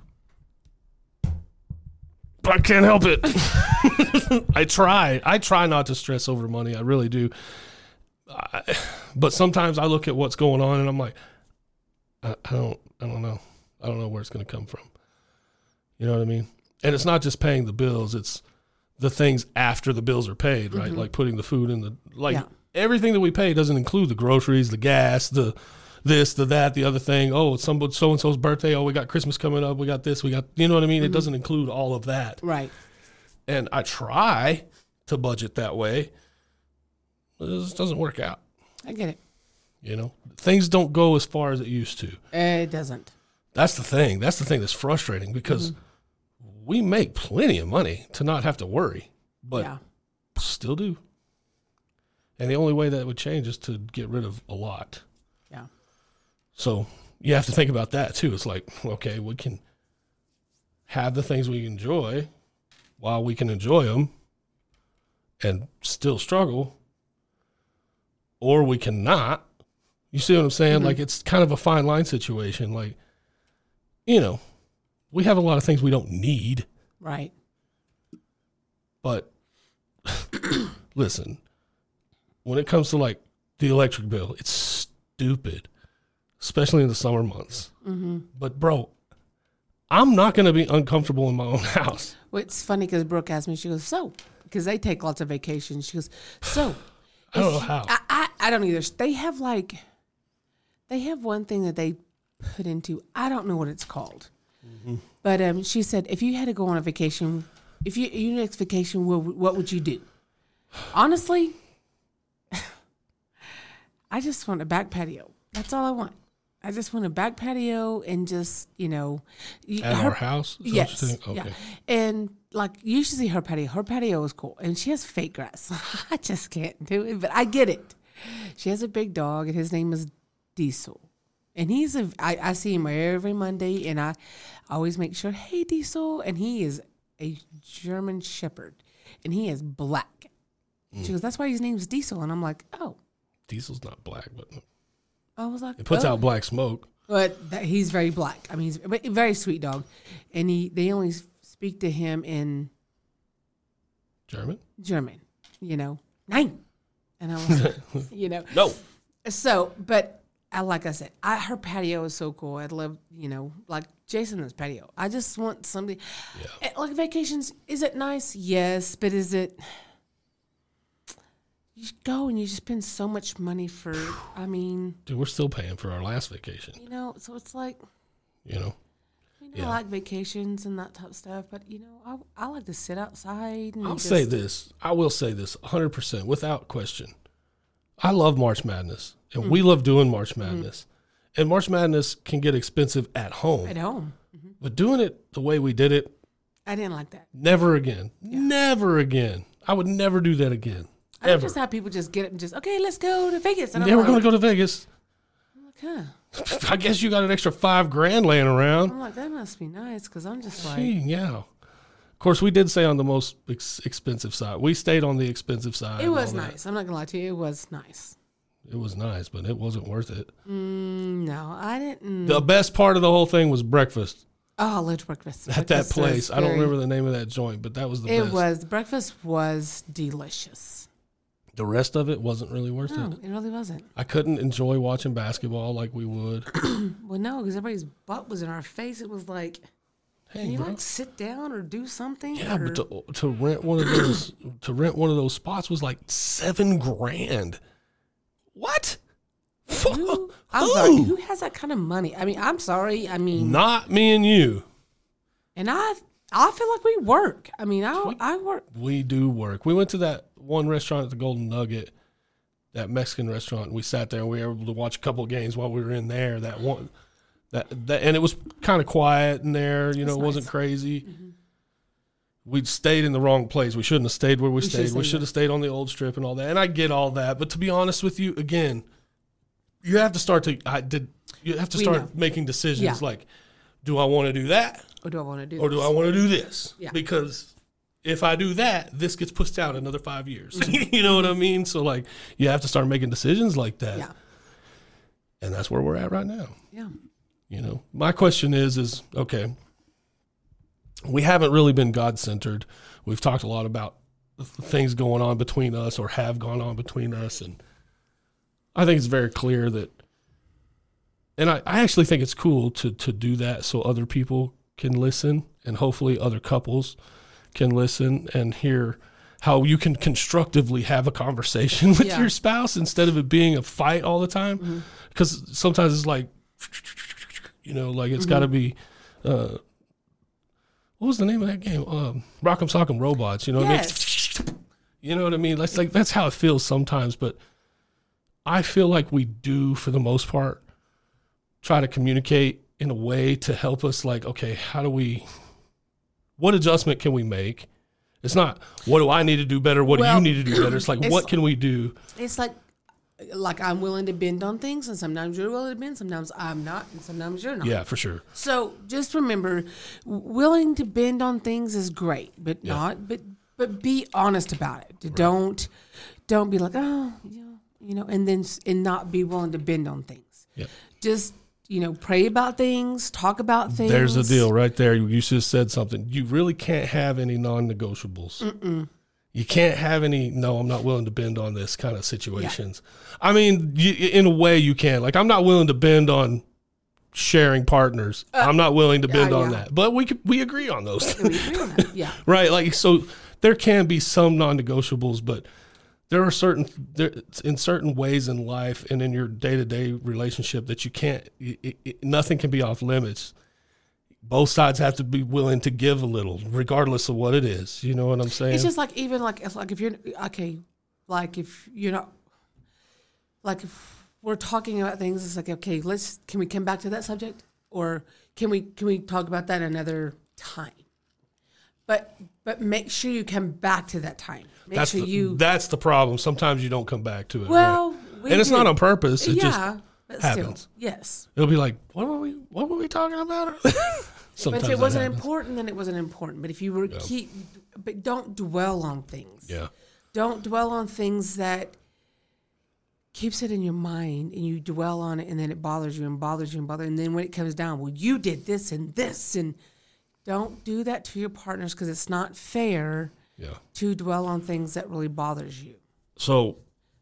D: But I can't help it. I try not to stress over money. I really do. But sometimes I look at what's going on and I'm like, I don't know. I don't know where it's going to come from. You know what I mean? And it's not just paying the bills. It's the things after the bills are paid, right? Like putting the food in
E: Yeah.
D: everything that we pay doesn't include the groceries, the gas, the this, the that, the other thing. Oh, it's so-and-so's birthday. Oh, we got Christmas coming up. We got this. We got, you know what I mean? It doesn't include all of that.
E: Right.
D: And I try to budget that way. But it just doesn't work out.
E: I get it.
D: You know, things don't go as far as it used to.
E: It doesn't.
D: That's the thing. That's the thing that's frustrating because we make plenty of money to not have to worry, but
E: Yeah.
D: still do. And the only way that would change is to get rid of a lot.
E: Yeah.
D: So you have to think about that too. It's like, okay, we can have the things we enjoy while we can enjoy them and still struggle, or we cannot. You see what I'm saying? Like, it's kind of a fine line situation. Like, you know, we have a lot of things we don't need,
E: Right.
D: but listen, when it comes to like the electric bill, it's stupid, especially in the summer months. But bro, I'm not going to be uncomfortable in my own house.
E: Well, it's funny because Brooke asked me, she goes, so, because they take lots of vacations. She goes, so.
D: I don't know how.
E: I don't either. They have one thing that they put into, I don't know what it's called. But she said, if you had to go on a vacation, your next vacation, what would you do? Honestly, I just want a back patio. That's all I want. I just want a back patio and just,
D: At our house? Is that what
E: Yes.
D: you're saying? Okay.
E: Yeah. And like you should see her patio. Her patio is cool. And she has fake grass. I just can't do it, but I get it. She has a big dog and his name is Diesel. And I see him every Monday and I always make sure, hey Diesel. And he is a German Shepherd and he is black. She goes, that's why his name's Diesel. And I'm like, oh.
D: Diesel's not black, but
E: I was like,
D: it puts out black smoke.
E: But he's very black. I mean, he's a very sweet dog. And they only speak to him in
D: German?
E: German, Nein. And I was like,
D: No.
E: So, but like I said, her patio is so cool. I'd love, like Jason's patio. I just want something.
D: Yeah.
E: Like vacations, is it nice? Yes. But is it, you go and you just spend so much money for,
D: Dude, we're still paying for our last vacation.
E: So it's like,
D: Yeah.
E: I like vacations and that type of stuff, but I like to sit outside. And
D: I will say this 100% without question. I love March Madness, and we love doing March Madness. And March Madness can get expensive at home.
E: At home.
D: But doing it the way we did it,
E: I didn't like that.
D: never again. Yeah. Never again. I would never do that again.
E: I
D: Ever.
E: just have people just get up and just, okay, let's go to Vegas. And
D: Yeah, we're going to go to Vegas.
E: I'm like, huh.
D: I guess you got an extra $5,000 laying around.
E: I'm like, that must be nice because I'm just like,
D: Gee, yeah. Of course, we did stay on the most expensive side. We stayed on the expensive side.
E: it
D: and
E: was
D: all that.
E: nice. I'm not going to lie to you. It was nice.
D: It was nice, but it wasn't worth it.
E: No, I didn't.
D: The best part of the whole thing was breakfast
E: Oh, I loved breakfast.
D: at that
E: Breakfast was
D: place. I don't
E: very-
D: remember the name of that joint, but that was the
E: It
D: best.
E: was, breakfast was delicious.
D: The rest of it wasn't really worth
E: No,
D: it.
E: it really wasn't.
D: I couldn't enjoy watching basketball like we would.
E: Well, no, because everybody's butt was in our face. It was like, can
D: Hey,
E: you
D: bro.
E: like sit down or do something?
D: Yeah,
E: or,
D: but to rent one of those spots was like $7,000. What?
E: I'm sorry, who has that kind of money? I mean, I'm sorry. I mean,
D: Not me and you.
E: and I feel like we work. I mean, I work.
D: We do work. We went to that one restaurant at the Golden Nugget, that Mexican restaurant. And we sat there and we were able to watch a couple of games while we were in there. That one, that and it was kind of quiet in there. It wasn't
E: nice.
D: crazy. Mm-hmm. We'd stayed in the wrong place. We shouldn't have stayed where we stayed. We should have stayed on the old strip and all that. And I get all that, but to be honest with you, again, you have to start making decisions
E: Yeah.
D: like, do I want to do that?
E: Or do I want to do
D: Or do I want to do this?
E: Yeah.
D: Because if I do that, this gets pushed out another 5 years.
E: Mm-hmm.
D: You know what I mean? So, like, you have to start making decisions like that.
E: Yeah.
D: And that's where we're at right now.
E: Yeah.
D: My question is, okay, we haven't really been God-centered. We've talked a lot about things going on between us or have gone on between us. And I think it's very clear that, and I actually think it's cool to do that so other people can listen and hopefully other couples can listen and hear how you can constructively have a conversation with
E: Yeah.
D: your spouse instead of it being a fight all the time. Because sometimes it's like, like it's got to be, what was the name of that game? Rock'em Sock'em Robots, you know what I mean? You know what I mean? That's how it feels sometimes, but I feel like we do, for the most part, try to communicate in a way to help us, like, okay, what adjustment can we make? It's not, what do I need to do better? What do you need to do better? It's like, what can we do?
E: It's like I'm willing to bend on things, and sometimes you're willing to bend, sometimes I'm not, and sometimes you're not.
D: Yeah, for sure.
E: So just remember, willing to bend on things is great, but but be honest about it. Don't be like, oh, and not be willing to bend on things.
D: Yeah.
E: Just pray about things, talk about things.
D: There's a deal right there. You just said something. You really can't have any non-negotiables. You can't have any, no, I'm not willing to bend on this kind of situations. Yeah. I mean, in a way you can. Like, I'm not willing to bend on sharing partners. I'm not willing to bend on that. But we agree on those.
E: We agree on that. Yeah.
D: Right? Like, so there can be some non-negotiables, but there are in certain ways in life and in your day-to-day relationship that you can't, nothing can be off limits. Both sides have to be willing to give a little, regardless of what it is. You know what I'm saying?
E: It's just like, even like, it's like if you're, okay, like if you're not, like if we're talking about things, it's like, okay, can we come back to that subject, or can we talk about that another time? But make sure you come back to that time. That's
D: the problem. Sometimes you don't come back to it.
E: Well,
D: right? And it's not on purpose. It just
E: but
D: happens.
E: Still, yes.
D: It'll be like, what were we talking about?
E: But if it wasn't important, then it wasn't important. But if you were but don't dwell on things.
D: Yeah.
E: Don't dwell on things that keeps it in your mind, and you dwell on it, and then it bothers you and bothers you and bothers you. And then when it comes down, well, you did this, and don't do that to your partners, because it's not fair to dwell on things that really bothers you.
D: So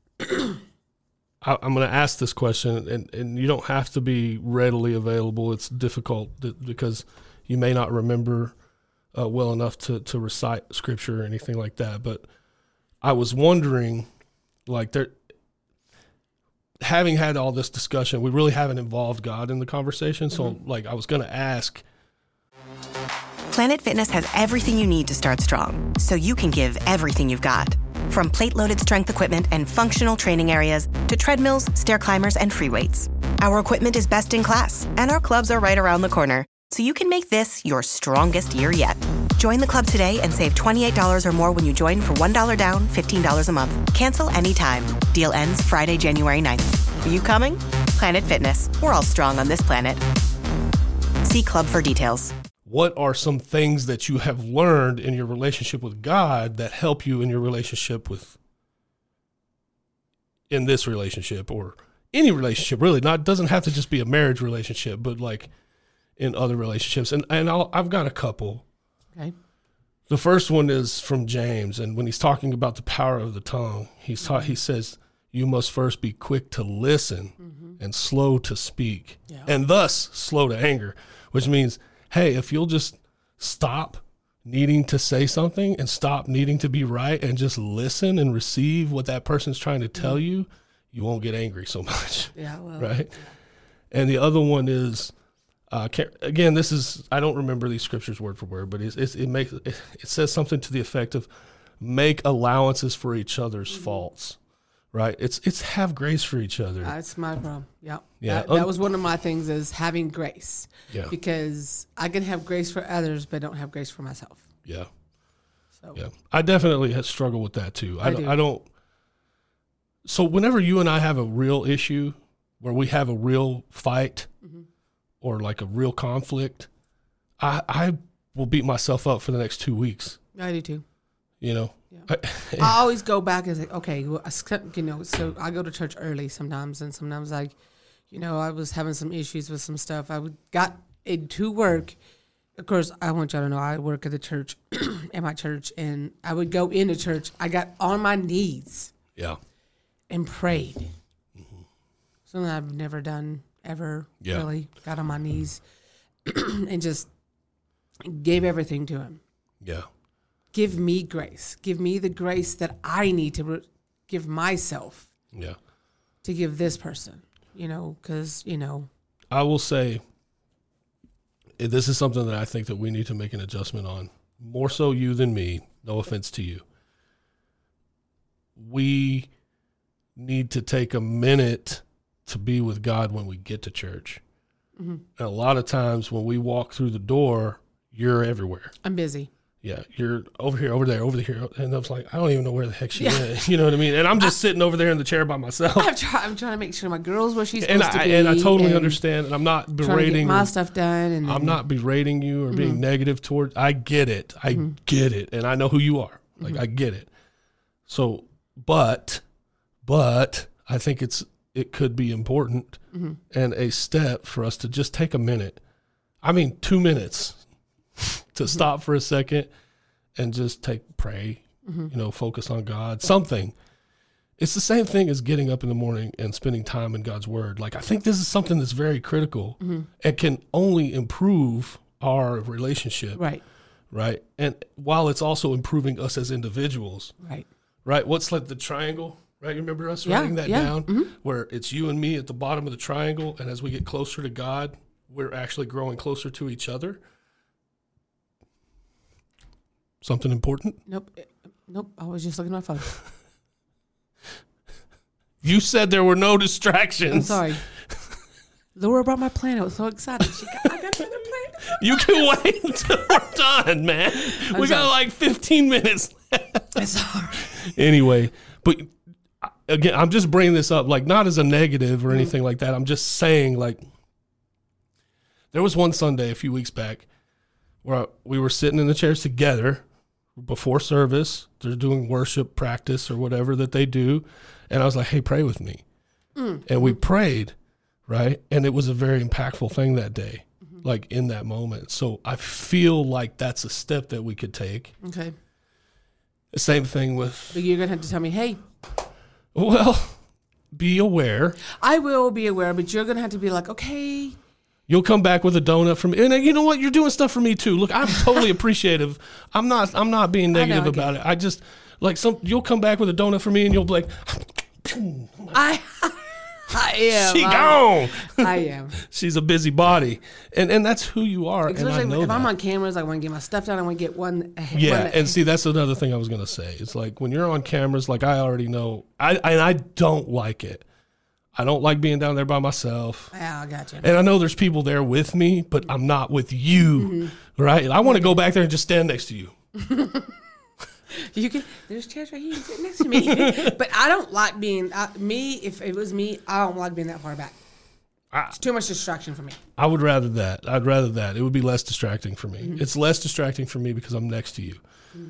D: I'm going to ask this question, and you don't have to be readily available. It's difficult because you may not remember well enough to recite scripture or anything like that. But I was wondering, like, having had all this discussion, we really haven't involved God in the conversation. So, like, I was going to ask.
C: Planet Fitness has everything you need to start strong, so you can give everything you've got. From plate-loaded strength equipment and functional training areas to treadmills, stair climbers, and free weights. Our equipment is best in class, and our clubs are right around the corner, so you can make this your strongest year yet. Join the club today and save $28 or more when you join for $1 down, $15 a month. Cancel anytime. Deal ends Friday, January 9th. Are you coming? Planet Fitness. We're all strong on this planet. See club for details.
D: What are some things that you have learned in your relationship with God that help you in your relationship in this relationship, or any relationship, really? Doesn't have to just be a marriage relationship, but like in other relationships. And I've got a couple.
E: Okay.
D: The first one is from James, and when he's talking about the power of the tongue, he says, you must first be quick to listen and slow to speak, and thus slow to anger, which means, hey, if you'll just stop needing to say something and stop needing to be right and just listen and receive what that person's trying to tell you, you won't get angry so much.
E: Yeah, well,
D: right? And the other one is, again, this is, I don't remember these scriptures word for word, but it says something to the effect of make allowances for each other's faults. Right. It's have grace for each other.
E: That's my problem. Yep.
D: Yeah.
E: That was one of my things, is having grace.
D: Yeah.
E: Because I can have grace for others, but don't have grace for myself.
D: Yeah.
E: So.
D: Yeah. I definitely have struggled with that too. I
E: do.
D: don't. So whenever you and I have a real issue where we have a real fight or like a real conflict, I will beat myself up for the next 2 weeks.
E: I do too.
D: You know?
E: Yeah. I always go back and say, okay, well, so I go to church early sometimes, and sometimes I was having some issues with some stuff. I got into work. Of course, I want y'all to know I work at the church, at my church, and I would go into church. I got on my knees.
D: Yeah.
E: And prayed. Something I've never done ever.
D: Yeah.
E: Really got on my knees and just gave everything to him.
D: Yeah.
E: Give me grace. Give me the grace that I need to give myself.
D: Yeah.
E: To give this person, because,
D: I will say, this is something that I think that we need to make an adjustment on. More so you than me. No offense to you. We need to take a minute to be with God when we get to church. And a lot of times when we walk through the door, you're everywhere.
E: I'm busy.
D: Yeah, you're over here, over there, over here. And I was like, I don't even know where the heck she is. You know what I mean? And I'm just sitting over there in the chair by myself.
E: I'm trying to make sure my girl's where she's supposed to be.
D: And I totally understand. And I'm not berating.
E: Trying to get my stuff done. And
D: I'm not berating you or being negative towards. I get it. I get it. And I know who you are. Like, I get it. So, but I think it could be important and a step for us to just take a minute. I mean, 2 minutes to stop for a second and just pray, focus on God, something. It's the same thing as getting up in the morning and spending time in God's word. Like, I think this is something that's very critical and can only improve our relationship. Right. And while it's also improving us as individuals. Right. What's like the triangle? Right, you remember us writing that down? Where it's you and me at the bottom of the triangle, and as we get closer to God, we're actually growing closer to each other. Something important?
E: Nope. I was just looking at my phone.
D: You said there were no
E: I'm
D: distractions.
E: sorry. Laura brought my plan. I was so excited. I got another plan.
D: You can wait until we're done, man. We got
E: sorry.
D: like 15 minutes left.
E: I'm sorry.
D: Anyway, but again, I'm just bringing this up, like, not as a negative or anything like that. I'm just saying, like, there was one Sunday a few weeks back where we were sitting in the chairs together before service. They're doing worship practice or whatever that they do. And I was like, hey, pray with me. And we prayed, right? And it was a very impactful thing that day, like in that moment. So I feel like that's a step that we could take.
E: Okay.
D: The same thing with,
E: But you're going to have to tell me, hey,
D: well, be aware.
E: I will be aware, but you're going to have to be like, okay.
D: You'll come back with a donut from me. And you know what? You're doing stuff for me too. Look, I'm totally appreciative. I'm not being negative
E: I get
D: about it. I just like you'll come back with a donut for me and you'll be like,
E: I am.
D: she gone.
E: I am.
D: She's a busy body. And that's who you are. And I
E: Especially
D: know
E: if I'm
D: that.
E: on cameras, I want to get my stuff done. I want to get one.
D: Yeah, and see, that's another thing I was going to say. It's like when you're on cameras, like I already know, I don't like it. I don't like being down there by myself.
E: Yeah, I got you.
D: And I know there's people there with me, but I'm not with you, right? I want to go back there and just stand next to you.
E: You can. There's chairs right here. You can sit next to me. But I don't like being me. If it was me, I don't like being that far back. It's too much distraction for me.
D: I would rather that. I'd rather that. It would be less distracting for me. It's less distracting for me because I'm next to you.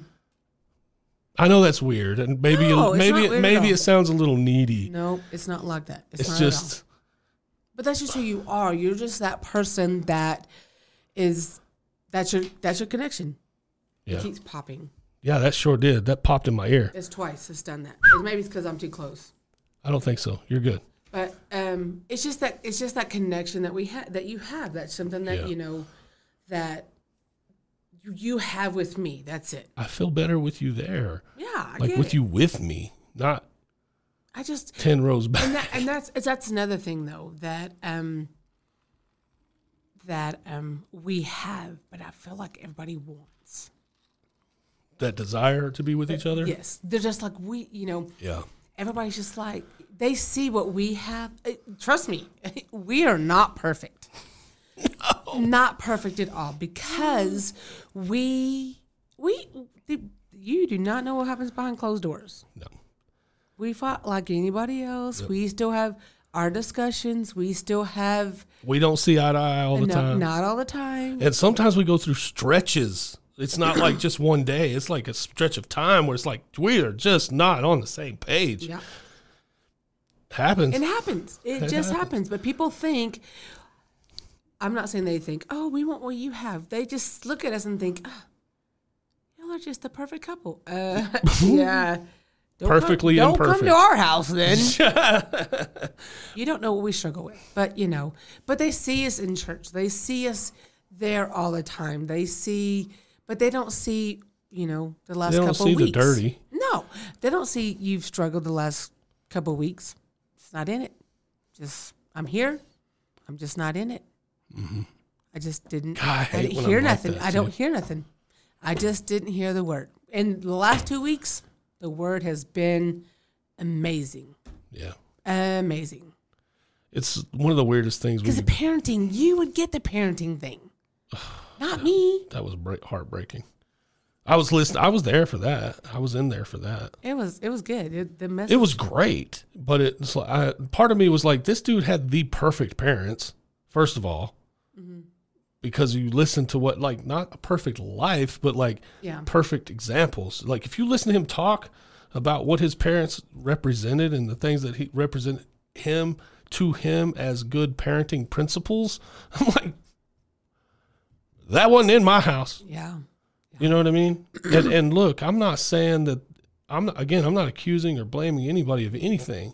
D: I know that's weird, and maybe
E: No, it's not weird at
D: maybe
E: all.
D: it sounds a little needy.
E: No, it's not like that. It's
D: It's
E: not
D: just
E: at all. But that's just who you are. You're just that person that is. That's your connection.
D: yeah,
E: It keeps popping.
D: yeah. That sure did. That popped in my ear.
E: It's twice. It's done that. Maybe it's because I'm too close.
D: I don't think so. You're good.
E: But it's just that connection that we have, that you have. That's something that
D: Yeah.
E: you know that you have with me. That's it.
D: I feel better with you there,
E: Yeah, I
D: like
E: get
D: with
E: it.
D: you with me, not
E: I just
D: 10 rows back.
E: and that's another thing though that we have, but I feel like everybody wants.
D: That desire to be with each other.
E: Yes, they're just like we.
D: Yeah.
E: Everybody's just like they see what we have. Trust me, we are not perfect. Not perfect at all because you do not know what happens behind closed doors.
D: No.
E: We fought like anybody else. Yep. We still have our discussions. We still have.
D: We don't see eye to eye all the time.
E: Not all the time.
D: And sometimes we go through stretches. It's not like just one day. It's like a stretch of time where it's like we are just not on the same page.
E: Yeah.
D: Happens.
E: It happens. It just happens. But people think, I'm not saying they think, oh, we want what you have. They just look at us and think, oh, y'all are just the perfect couple. Yeah.
D: Perfectly
E: don't
D: imperfect.
E: Come to our house then. You don't know what we struggle with. But, but they see us in church. They see us there all the time. They see, but they don't see, the last couple of weeks. They don't see the
D: dirty.
E: No. They don't see you've struggled the last couple of weeks. It's not in it. I'm here. I'm just not in it.
D: Mm-hmm.
E: I just didn't.
D: God, I
E: didn't
D: hate
E: hear
D: when I'm like
E: nothing.
D: that,
E: I don't
D: too.
E: hear nothing. I just didn't hear the word. In the last 2 weeks, the word has been amazing.
D: Yeah.
E: Amazing.
D: It's one of the weirdest things.
E: Because the parenting, you would get the parenting thing. Not me.
D: That was heartbreaking. I was listening. I was there for that. I was in there for that.
E: It was good. The message.
D: It was great, but it's like part of me was like, this dude had the perfect parents. First of all, because you listen to what, like, not a perfect life, but like perfect examples. Like if you listen to him talk about what his parents represented and the things that he represented to him as good parenting principles, I'm like, that wasn't in my house.
E: Yeah.
D: You know what I mean? And look, I'm not saying that I'm not accusing or blaming anybody of anything.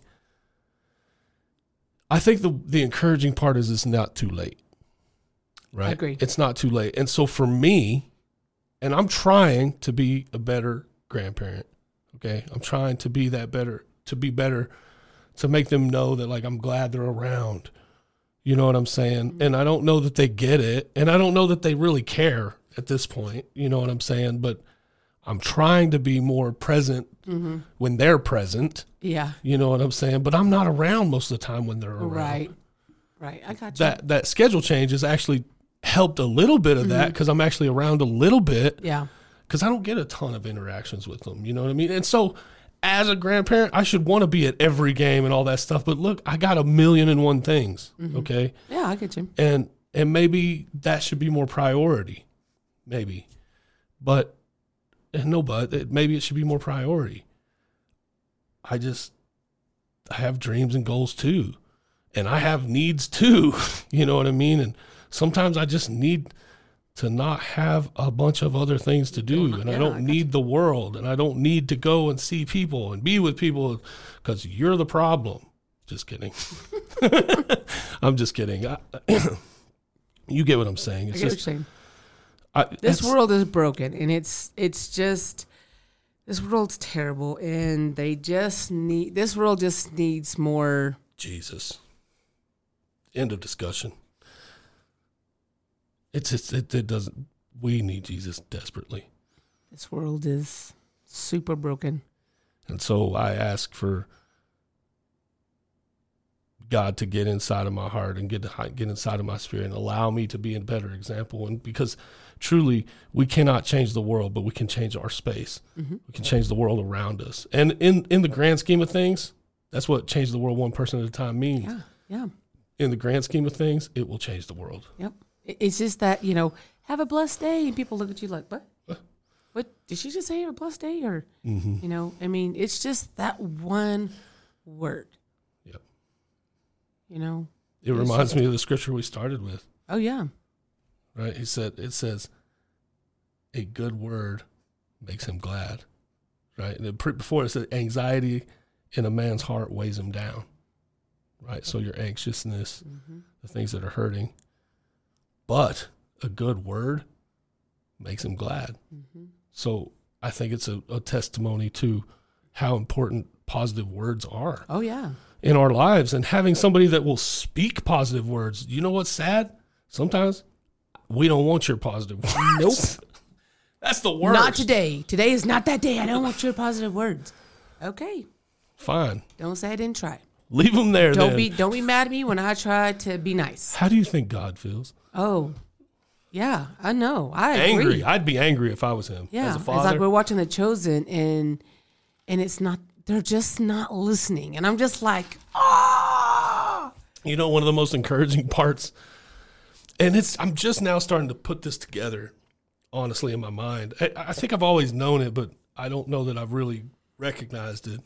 D: I think the encouraging part is it's not too late. Right?
E: I agree.
D: It's not too late. And so for me, and I'm trying to be a better grandparent. Okay? I'm trying to be better, to make them know that, like, I'm glad they're around. You know what I'm saying? And I don't know that they get it, and I don't know that they really care at this point. You know what I'm saying? But I'm trying to be more present when they're present.
E: Yeah.
D: You know what I'm saying? But I'm not around most of the time when they're around.
E: Right. I got you.
D: That schedule change has actually helped a little bit of that because I'm actually around a little bit.
E: Yeah.
D: Because I don't get a ton of interactions with them. You know what I mean? And so as a grandparent, I should want to be at every game and all that stuff. But look, I got 1,000,001 things. Okay.
E: Yeah, I get you.
D: And maybe that should be more priority. Maybe. But maybe it should be more priority. I have dreams and goals too. And I have needs too. You know what I mean? And sometimes I just need to not have a bunch of other things to do. And I don't need the world. And I don't need to go and see people and be with people because you're the problem. Just kidding. I'm just kidding. You get what I'm saying.
E: I get what you're saying. This world is broken, and it's just, this world's terrible, and this world just needs more
D: Jesus. End of discussion. It doesn't. We need Jesus desperately.
E: This world is super broken,
D: and so I ask for God to get inside of my heart and get inside of my spirit and allow me to be a better example. And because truly we cannot change the world, but we can change our space. We can change the world around us. And in the grand scheme of things, that's what change the world one person at a time means.
E: Yeah.
D: In the grand scheme of things, it will change the world.
E: Yep. It's just that, have a blessed day, and people look at you like, what? What? Did she just say have a blessed day? Or, it's just that one word.
D: It reminds me of the scripture we started with.
E: Oh, yeah.
D: Right? It says, a good word makes him glad. Right? And before it said, anxiety in a man's heart weighs him down. Right? So your anxiousness, the things that are hurting. But a good word makes him glad. So I think it's a testimony to how important positive words are.
E: Oh, yeah.
D: In our lives, and having somebody that will speak positive words. You know what's sad? Sometimes we don't want your positive words.
E: Nope.
D: That's the worst.
E: Not today. Today is not that day. I don't want your positive words. Okay.
D: Fine.
E: Don't say I didn't try.
D: Leave them there.
E: Don't be mad at me when I try to be nice.
D: How do you think God feels?
E: Oh, yeah, I know. I agree.
D: Angry. I'd be angry if I was him.
E: Yeah,
D: as a father.
E: it's like we're watching The Chosen, and it's not. They're just not listening, and I'm just like, ah.
D: You know, one of the most encouraging parts, and I'm just now starting to put this together, honestly, in my mind. I think I've always known it, but I don't know that I've really recognized it.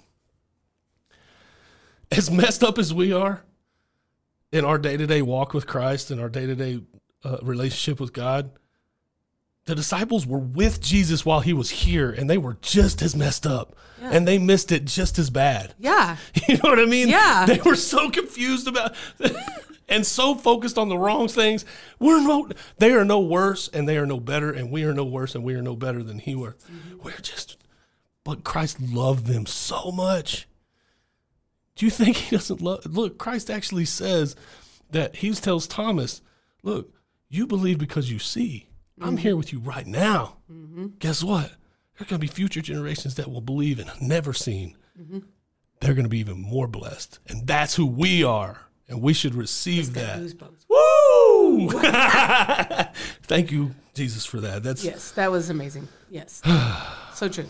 D: As messed up as we are in our day-to-day walk with Christ and our day-to-day relationship with God, the disciples were with Jesus while he was here, and they were just as messed up, and they missed it just as bad.
E: Yeah.
D: You know what I mean?
E: Yeah.
D: They were so confused about and so focused on the wrong things. They are no worse, and they are no better, and we are no worse, and we are no better than he were. But Christ loved them so much. Do you think he doesn't love? Look, Christ actually says that he tells Thomas, look, you believe because you see. I'm here with you right now. Guess what? There are going to be future generations that will believe and have never seen. They're going to be even more blessed. And that's who we are. And we should receive that. Woo! Thank you, Jesus, for that.
E: Yes, that was amazing. Yes. So true.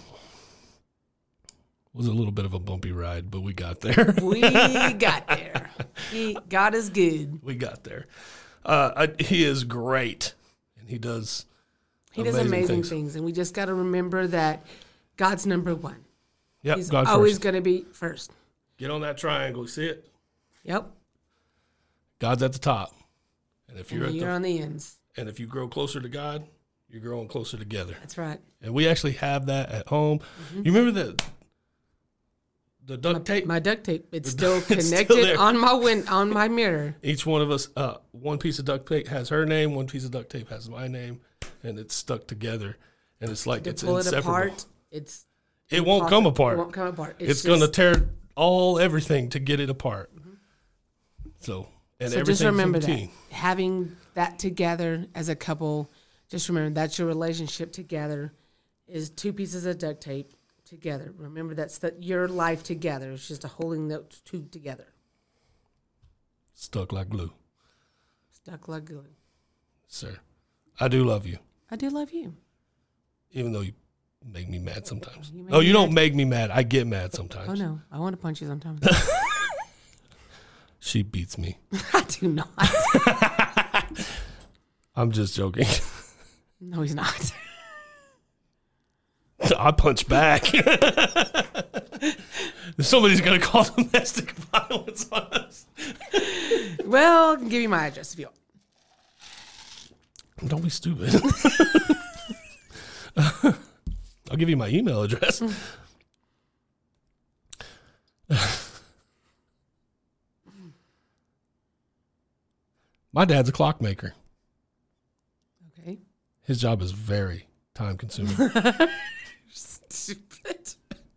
D: It was a little bit of a bumpy ride, but we got there.
E: We got there. God is good.
D: We got there. He is great. He does
E: amazing things. And we just got to remember that God's number one.
D: Yep,
E: He's
D: God
E: always
D: first.
E: going to be first.
D: Get on that triangle. You see it?
E: Yep.
D: God's at the top. And if
E: you're on the ends.
D: And if you grow closer to God, you're growing closer together.
E: That's right.
D: And we actually have that at home. You remember the duct tape?
E: My duct tape. It's still connected on my mirror.
D: Each one of us, one piece of duct tape has her name, one piece of duct tape has my name, and it's stuck together. And it's like it's
E: pull
D: inseparable.
E: It apart,
D: it won't come apart.
E: It won't come apart.
D: It's going to tear everything to get it apart. So
E: just remember that. Having that together as a couple, just remember that's your relationship together. is 2 pieces of duct tape together. Remember, that's your life together. It's just holding those 2 together.
D: Stuck like glue.
E: Stuck like glue.
D: Sir, I do love you.
E: I do love you.
D: Even though you make me mad sometimes.
E: You
D: You don't make me mad. I get mad sometimes.
E: Oh, no. I want to punch you sometimes.
D: She beats me.
E: I do not.
D: I'm just joking.
E: No, he's not.
D: I punch back. Somebody's going to call domestic violence on us.
E: Well, I can give you my address if you want.
D: Don't be stupid. I'll give you my email address. My dad's a clockmaker.
E: Okay.
D: His job is very time consuming.
E: Stupid.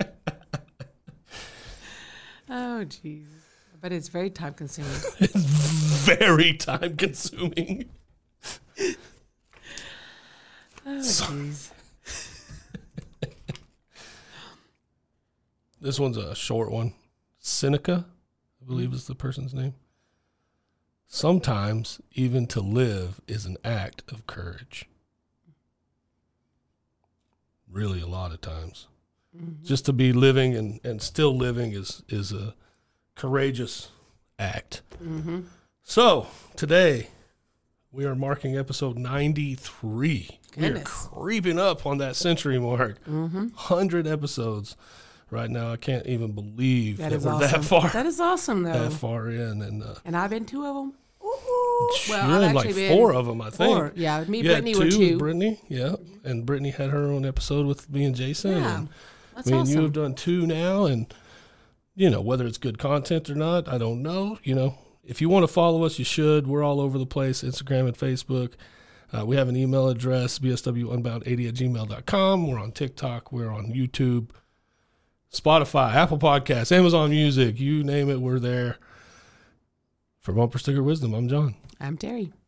E: Oh, jeez. But it's very time consuming.
D: It's very time consuming.
E: Oh, jeez.
D: This one's a short one. Seneca, I believe is the person's name. Sometimes even to live is an act of courage. Really, a lot of times. Mm-hmm. Just to be living and still living is a courageous act. Mm-hmm. So, today, we are marking episode 93.
E: Goodness.
D: We are creeping up on that century mark. 100 episodes right now. I can't even believe that we're
E: awesome.
D: that far.
E: That is awesome, though.
D: That far in.
E: And I've been 2 of them.
D: Well, I've like 4 of them, I think.
E: 4. Yeah, me and
D: You
E: Brittany
D: had 2
E: were 2.
D: Brittany, yeah. And Brittany had her own episode with me and Jason.
E: Yeah,
D: and
E: that's
D: me and
E: awesome.
D: you have done 2 now. And, whether it's good content or not, I don't know. If you want to follow us, you should. We're all over the place, Instagram and Facebook. We have an email address, bswunbound80@gmail.com. We're on TikTok. We're on YouTube, Spotify, Apple Podcasts, Amazon Music. You name it, we're there. For Bumper Sticker Wisdom, I'm John.
E: I'm Terry.